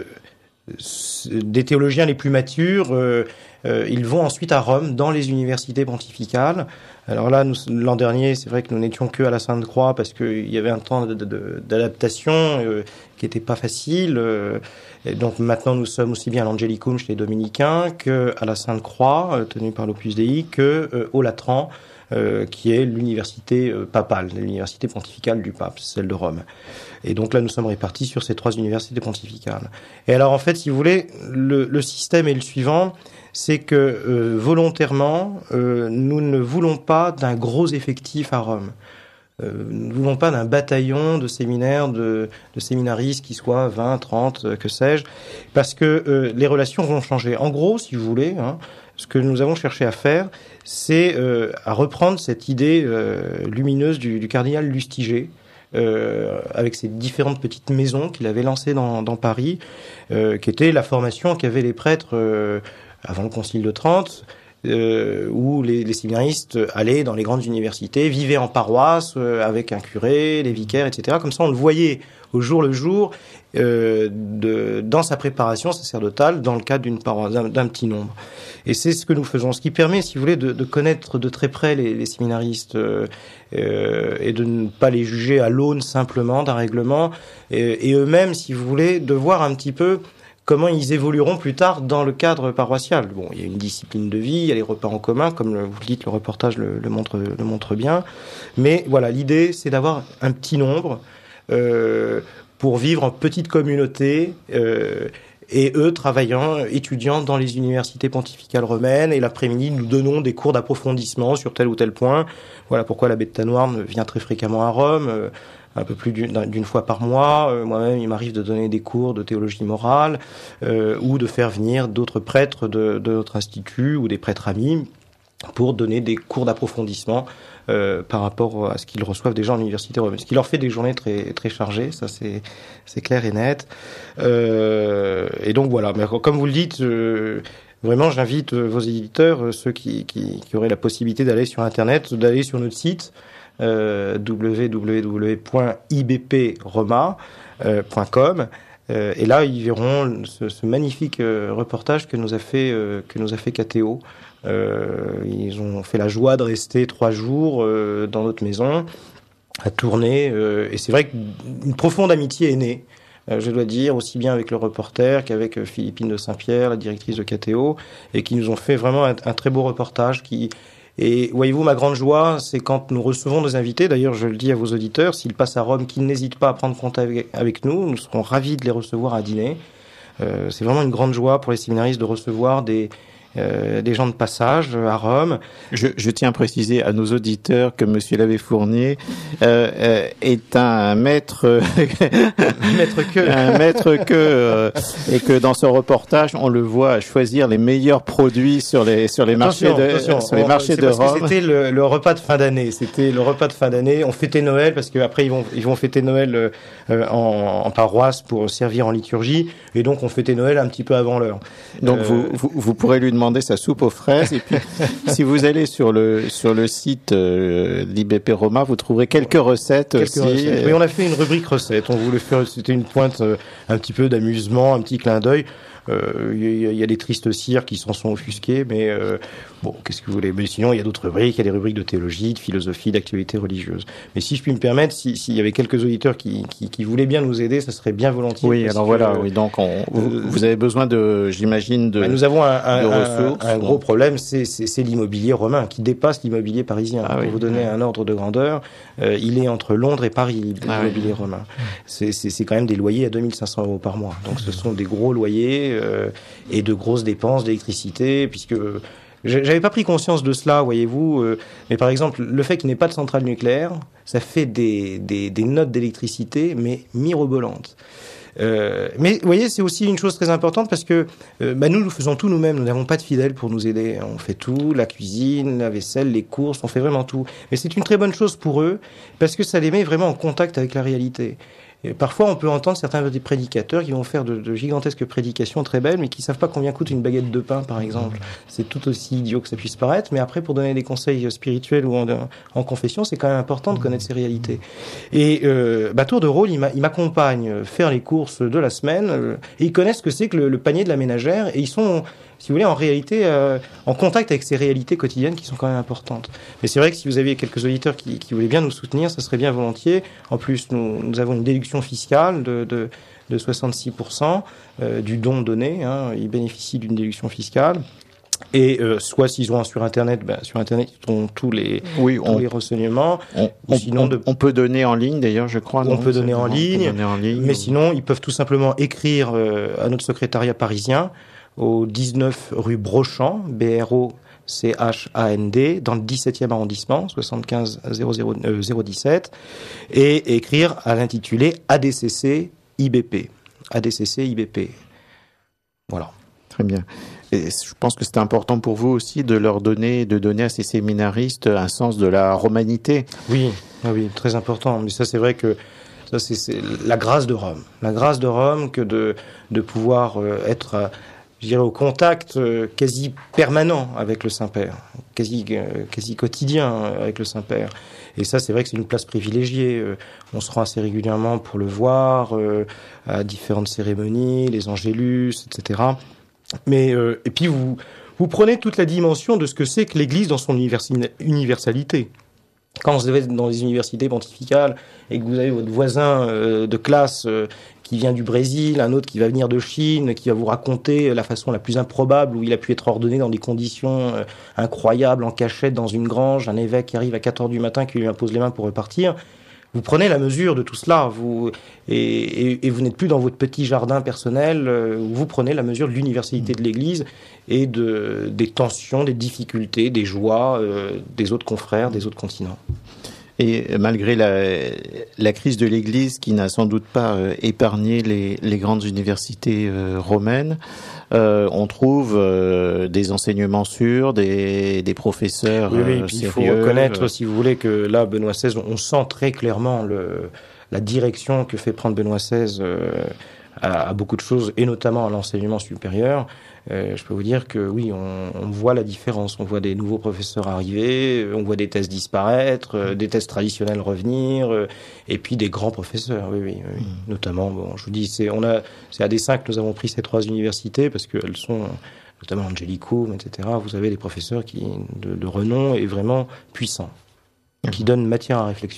des théologiens les plus matures, euh, euh, ils vont ensuite à Rome, dans les universités pontificales. Alors là, nous, l'an dernier, c'est vrai que nous n'étions que à la Sainte-Croix parce qu'il y avait un temps de, de, de, d'adaptation euh, qui n'était pas facile. Euh, et donc maintenant, nous sommes aussi bien à l'Angelicum chez les Dominicains qu'à la Sainte-Croix, euh, tenue par l'Opus Dei, que euh, au Latran, euh, qui est l'université euh, papale, l'université pontificale du pape, celle de Rome. Et donc là, nous sommes répartis sur ces trois universités pontificales. Et alors, en fait, si vous voulez, le, le système est le suivant, c'est que euh, volontairement, euh, nous ne voulons pas d'un gros effectif à Rome. Euh, nous ne voulons pas d'un bataillon de séminaires, de, de séminaristes qui soient vingt, trente, euh, que sais-je, parce que euh, les relations vont changer. En gros, si vous voulez, hein, ce que nous avons cherché à faire, c'est euh, à reprendre cette idée euh, lumineuse du, du cardinal Lustiger, Euh, avec ces différentes petites maisons qu'il avait lancées dans, dans Paris, euh, qui était la formation qu'avaient les prêtres euh, avant le Concile de Trente, euh, où les, les séminaristes allaient dans les grandes universités, vivaient en paroisse euh, avec un curé, les vicaires, et cetera. Comme ça, on le voyait au jour le jour euh, de, dans sa préparation sacerdotale, dans le cadre d'une paroisse, d'un, d'un petit nombre. Et c'est ce que nous faisons, ce qui permet, si vous voulez, de, de connaître de très près les, les séminaristes euh, euh, et de ne pas les juger à l'aune simplement d'un règlement, et, et eux-mêmes, si vous voulez, de voir un petit peu comment ils évolueront plus tard dans le cadre paroissial. Bon, il y a une discipline de vie, il y a les repas en commun, comme le, vous le dites, le reportage le, le, montre, le montre bien. Mais voilà, l'idée, c'est d'avoir un petit nombre euh, pour vivre en petite communauté, euh, et eux travaillant, étudiant dans les universités pontificales romaines, et l'après-midi, nous donnons des cours d'approfondissement sur tel ou tel point. Voilà pourquoi l'abbé de Tanoir vient très fréquemment à Rome, euh, un peu plus d'une, d'une fois par mois. Euh, moi-même, il m'arrive de donner des cours de théologie morale, euh, ou de faire venir d'autres prêtres de, de notre institut, ou des prêtres amis, pour donner des cours d'approfondissement euh, par rapport à ce qu'ils reçoivent déjà en université romaine. Ce qui leur fait des journées très très chargées, ça c'est c'est clair et net. Euh, et donc voilà, mais comme vous le dites, euh, vraiment j'invite vos éditeurs, ceux qui, qui, qui auraient la possibilité d'aller sur Internet, d'aller sur notre site euh, w w w point i b p roma point com. Euh, et là, ils verront ce, ce magnifique euh, reportage que nous a fait euh, que nous a fait K T O. Euh, ils ont fait la joie de rester trois jours euh, dans notre maison à tourner. Euh, et c'est vrai qu'une profonde amitié est née. Euh, je dois dire, aussi bien avec le reporter qu'avec euh, Philippine de Saint-Pierre, la directrice de K T O, et qui nous ont fait vraiment un, un très beau reportage qui... Et voyez-vous, ma grande joie, c'est quand nous recevons nos invités, d'ailleurs je le dis à vos auditeurs, s'ils passent à Rome, qu'ils n'hésitent pas à prendre contact avec, avec nous, nous serons ravis de les recevoir à dîner. Euh, c'est vraiment une grande joie pour les séminaristes de recevoir des... Euh, des gens de passage à Rome. Je, je tiens à préciser à nos auditeurs que Monsieur l'abbé Fournier euh, euh, est un maître, maître que, un maître que, euh, et que dans ce reportage, on le voit choisir les meilleurs produits sur les sur les marchés attention, de attention, sur les on, marchés de parce Rome. Que c'était le, le repas de fin d'année. C'était le repas de fin d'année. On fêtait Noël parce qu'après ils vont ils vont fêter Noël euh, en, en paroisse pour servir en liturgie, et donc on fêtait Noël un petit peu avant l'heure. Donc euh, vous, vous vous pourrez lui demander sa soupe aux fraises, et puis si vous allez sur le sur le site euh, d'I B P Roma, vous trouverez quelques recettes quelques aussi. Recettes. Oui, on a fait une rubrique recettes. On voulait faire, c'était une pointe euh, un petit peu d'amusement, un petit clin d'œil. Il euh, y, y a des tristes cires qui s'en sont offusqués, mais euh, bon, qu'est-ce que vous voulez. Mais sinon, il y a d'autres rubriques. Il y a des rubriques de théologie, de philosophie, d'actualité religieuse. Mais si je puis me permettre, s'il si y avait quelques auditeurs qui, qui, qui voulaient bien nous aider, ça serait bien volontiers. Oui, alors voilà. Euh, oui, donc on, vous, euh, vous avez besoin de, j'imagine, de. Bah, nous avons un, un, de ressources, un, un gros problème, c'est, c'est, c'est l'immobilier romain qui dépasse l'immobilier parisien. Ah, Pour oui. vous donner un ordre de grandeur, euh, il est entre Londres et Paris, l'immobilier ah, oui. romain. C'est, c'est, c'est quand même des loyers à deux mille cinq cents euros par mois. Donc ce sont des gros loyers. Euh, et de grosses dépenses d'électricité, puisque j'avais pas pris conscience de cela, voyez-vous, euh, mais par exemple, le fait qu'il n'y ait pas de centrale nucléaire, ça fait des, des, des notes d'électricité, mais mirobolantes. Euh, mais vous voyez, c'est aussi une chose très importante parce que euh, bah, nous, nous faisons tout nous-mêmes, nous n'avons pas de fidèles pour nous aider. On fait tout, la cuisine, la vaisselle, les courses, on fait vraiment tout. Mais c'est une très bonne chose pour eux parce que ça les met vraiment en contact avec la réalité. Et parfois, on peut entendre certains des prédicateurs qui vont faire de, de gigantesques prédications très belles, mais qui savent pas combien coûte une baguette de pain, par exemple. C'est tout aussi idiot que ça puisse paraître, mais après, pour donner des conseils spirituels ou en, en confession, c'est quand même important de connaître ces réalités. Et euh, bah, Tour de Rôle, il m'accompagne faire les courses de la semaine, euh, et ils connaissent ce que c'est que le, le panier de la ménagère, et ils sont, si vous voulez, en réalité, euh, en contact avec ces réalités quotidiennes qui sont quand même importantes. Mais c'est vrai que si vous aviez quelques auditeurs qui, qui voulaient bien nous soutenir, ça serait bien volontiers. En plus, nous, nous avons une déduction fiscale de, de, de soixante-six pour cent euh, du don donné. Hein, ils bénéficient d'une déduction fiscale. Et euh, soit s'ils ont un sur Internet, ben, sur Internet, ils ont tous les, oui, tous on, les renseignements. On, on, sinon on, de, on peut donner en ligne, d'ailleurs, je crois. On, non, peut, donner en, ligne, peut donner en ligne. Mais ou... sinon, ils peuvent tout simplement écrire euh, à notre secrétariat parisien au dix-neuf rue Brochamp, B R O C H A N D, dans le dix-septième arrondissement, soixante-quinze zéro zéro dix-sept, et écrire à l'intitulé A D C C I B P. A D C C I B P. Voilà. Très bien. Et je pense que c'est important pour vous aussi de leur donner, de donner à ces séminaristes un sens de la romanité. Oui, oui, très important. Mais ça, c'est vrai que ça, c'est, c'est la grâce de Rome. La grâce de Rome que de, de pouvoir euh, être... Euh, je dirais, au contact euh, quasi permanent avec le Saint-Père, quasi, euh, quasi quotidien avec le Saint-Père. Et ça, c'est vrai que c'est une place privilégiée. Euh, on se rend assez régulièrement pour le voir, euh, à différentes cérémonies, les angélus, et cetera. Mais, euh, et puis, vous, vous prenez toute la dimension de ce que c'est que l'Église dans son universalité. Quand vous êtes dans les universités pontificales et que vous avez votre voisin euh, de classe euh, qui vient du Brésil, un autre qui va venir de Chine, qui va vous raconter la façon la plus improbable où il a pu être ordonné dans des conditions euh, incroyables, en cachette, dans une grange, un évêque qui arrive à quatre heures du matin, qui lui impose les mains pour repartir. Vous prenez la mesure de tout cela, vous, et, et, et vous n'êtes plus dans votre petit jardin personnel, euh, vous prenez la mesure de l'universalité de l'Église et de, des tensions, des difficultés, des joies euh, des autres confrères, des autres continents. Et malgré la, la crise de l'Église qui n'a sans doute pas euh, épargné les, les grandes universités euh, romaines, euh, on trouve euh, des enseignements sûrs, des, des professeurs oui, oui, euh, il sérieux. faut reconnaître, si vous voulez, que là, Benoît seize, on sent très clairement le, la direction que fait prendre Benoît seize euh, à, à beaucoup de choses, et notamment à l'enseignement supérieur. Euh, je peux vous dire que oui, on, on voit la différence. On voit des nouveaux professeurs arriver, on voit des thèses disparaître, euh, des thèses traditionnelles revenir, euh, et puis des grands professeurs. Oui, oui, oui. Mmh. Notamment, bon, je vous dis, c'est on a, c'est à dessein que nous avons pris ces trois universités parce qu'elles sont, notamment Angelicum, et cetera. Vous avez des professeurs qui de, de renom et vraiment puissants, mmh. qui donnent matière à réflexion.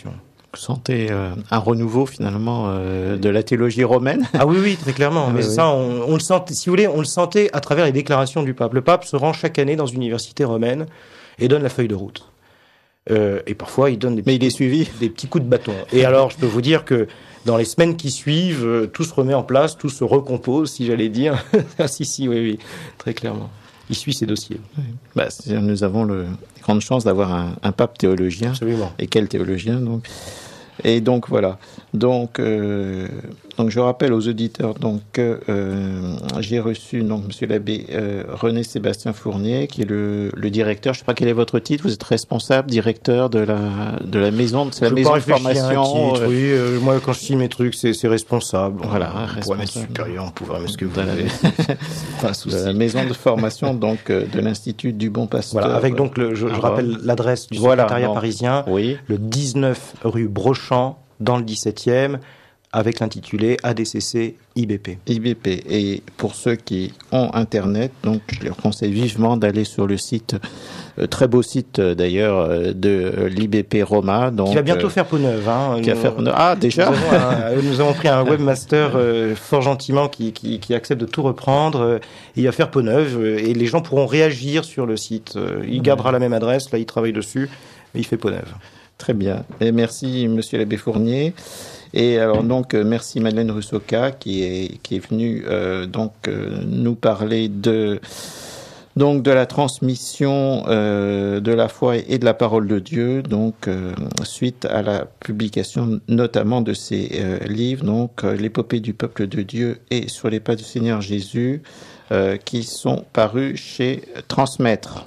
Vous sentez euh, un renouveau finalement euh, de la théologie romaine? Ah oui, oui, très clairement. Mais oui, ça, oui. on, on le sentait, si vous voulez, on le sentait à travers les déclarations du pape. Le pape se rend chaque année dans une université romaine et donne la feuille de route. Euh, et parfois, il donne des, Mais il est suivi. des petits coups de bâton. Et alors, je peux vous dire que dans les semaines qui suivent, euh, tout se remet en place, tout se recompose, si j'allais dire. Ah si, si, oui, oui, très clairement. Il suit ses dossiers. Oui. Bah, nous avons le grande chance d'avoir un, un pape théologien. Absolument. Et quel théologien, donc. Et donc voilà. Donc, euh, donc je rappelle aux auditeurs donc que euh, j'ai reçu donc Monsieur l'abbé euh, René Sébastien Fournier, qui est le, le directeur. Je ne sais pas quel est votre titre. Vous êtes responsable, directeur de la de la maison, c'est la je maison de Un formation. titre, euh... Oui, euh, moi quand je signe mes trucs, c'est, c'est responsable. Voilà, on responsable. pourrait mettre supérieur, on pourrait mettre ce que vous voulez. Pas un souci. De la maison de formation donc euh, de l'Institut du Bon Pasteur. Voilà, avec donc le, je, je rappelle l'adresse du secrétariat voilà, parisien. Oui. Le dix-neuf rue Brochant, dans le dix-septième, avec l'intitulé A D C C I B P. I B P. Et pour ceux qui ont Internet, donc je leur conseille vivement d'aller sur le site, euh, très beau site euh, d'ailleurs, euh, de euh, l'I B P Roma. Donc, qui va bientôt euh, faire peau neuve. Hein. Qui va faire peau neuve. Ah, déjà nous avons, un, nous avons pris un webmaster euh, fort gentiment qui, qui, qui accepte de tout reprendre. Euh, il va faire peau neuve euh, et les gens pourront réagir sur le site. Euh, il gardera la même adresse, là il travaille dessus, mais il fait peau neuve. Très bien. Et merci, Monsieur l'abbé Fournier. Et alors donc euh, merci Madeleine Rusoka qui est qui est venue euh, donc euh, nous parler de donc de la transmission euh, de la foi et de la parole de Dieu, donc euh, suite à la publication notamment de ces euh, livres, donc euh, l'épopée du peuple de Dieu et sur les pas du Seigneur Jésus, euh, qui sont parus chez Transmettre.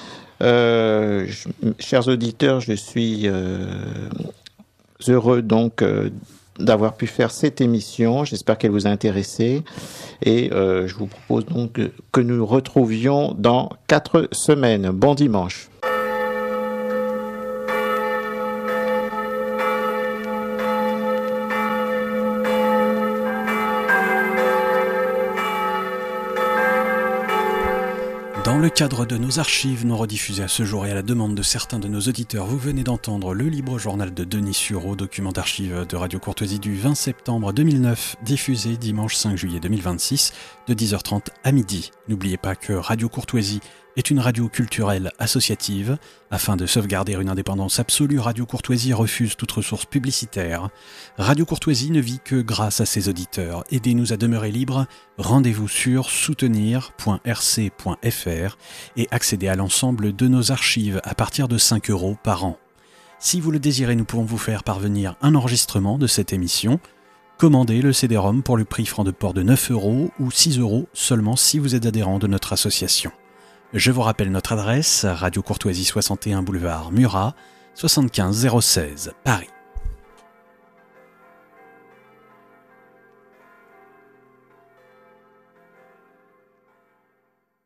Euh, je, chers auditeurs, je suis euh, heureux donc euh, d'avoir pu faire cette émission. J'espère qu'elle vous a intéressé et euh, je vous propose donc que nous nous retrouvions dans quatre semaines. Bon dimanche. Dans le cadre de nos archives non rediffusées à ce jour et à la demande de certains de nos auditeurs, vous venez d'entendre le libre journal de Denis Sureau, document d'archives de Radio Courtoisie du vingt septembre deux mille neuf, diffusé dimanche cinq juillet deux mille vingt-six de dix heures trente à midi. N'oubliez pas que Radio Courtoisie est une radio culturelle associative. Afin de sauvegarder une indépendance absolue, Radio Courtoisie refuse toute ressource publicitaire. Radio Courtoisie ne vit que grâce à ses auditeurs. Aidez-nous à demeurer libres. Rendez-vous sur soutenir point r c point f r et accédez à l'ensemble de nos archives à partir de cinq euros par an. Si vous le désirez, nous pouvons vous faire parvenir un enregistrement de cette émission. Commandez le C D-ROM pour le prix franc de port de neuf euros ou six euros seulement si vous êtes adhérent de notre association. Je vous rappelle notre adresse, Radio Courtoisie soixante et un boulevard Murat, soixante-quinze zéro seize, Paris.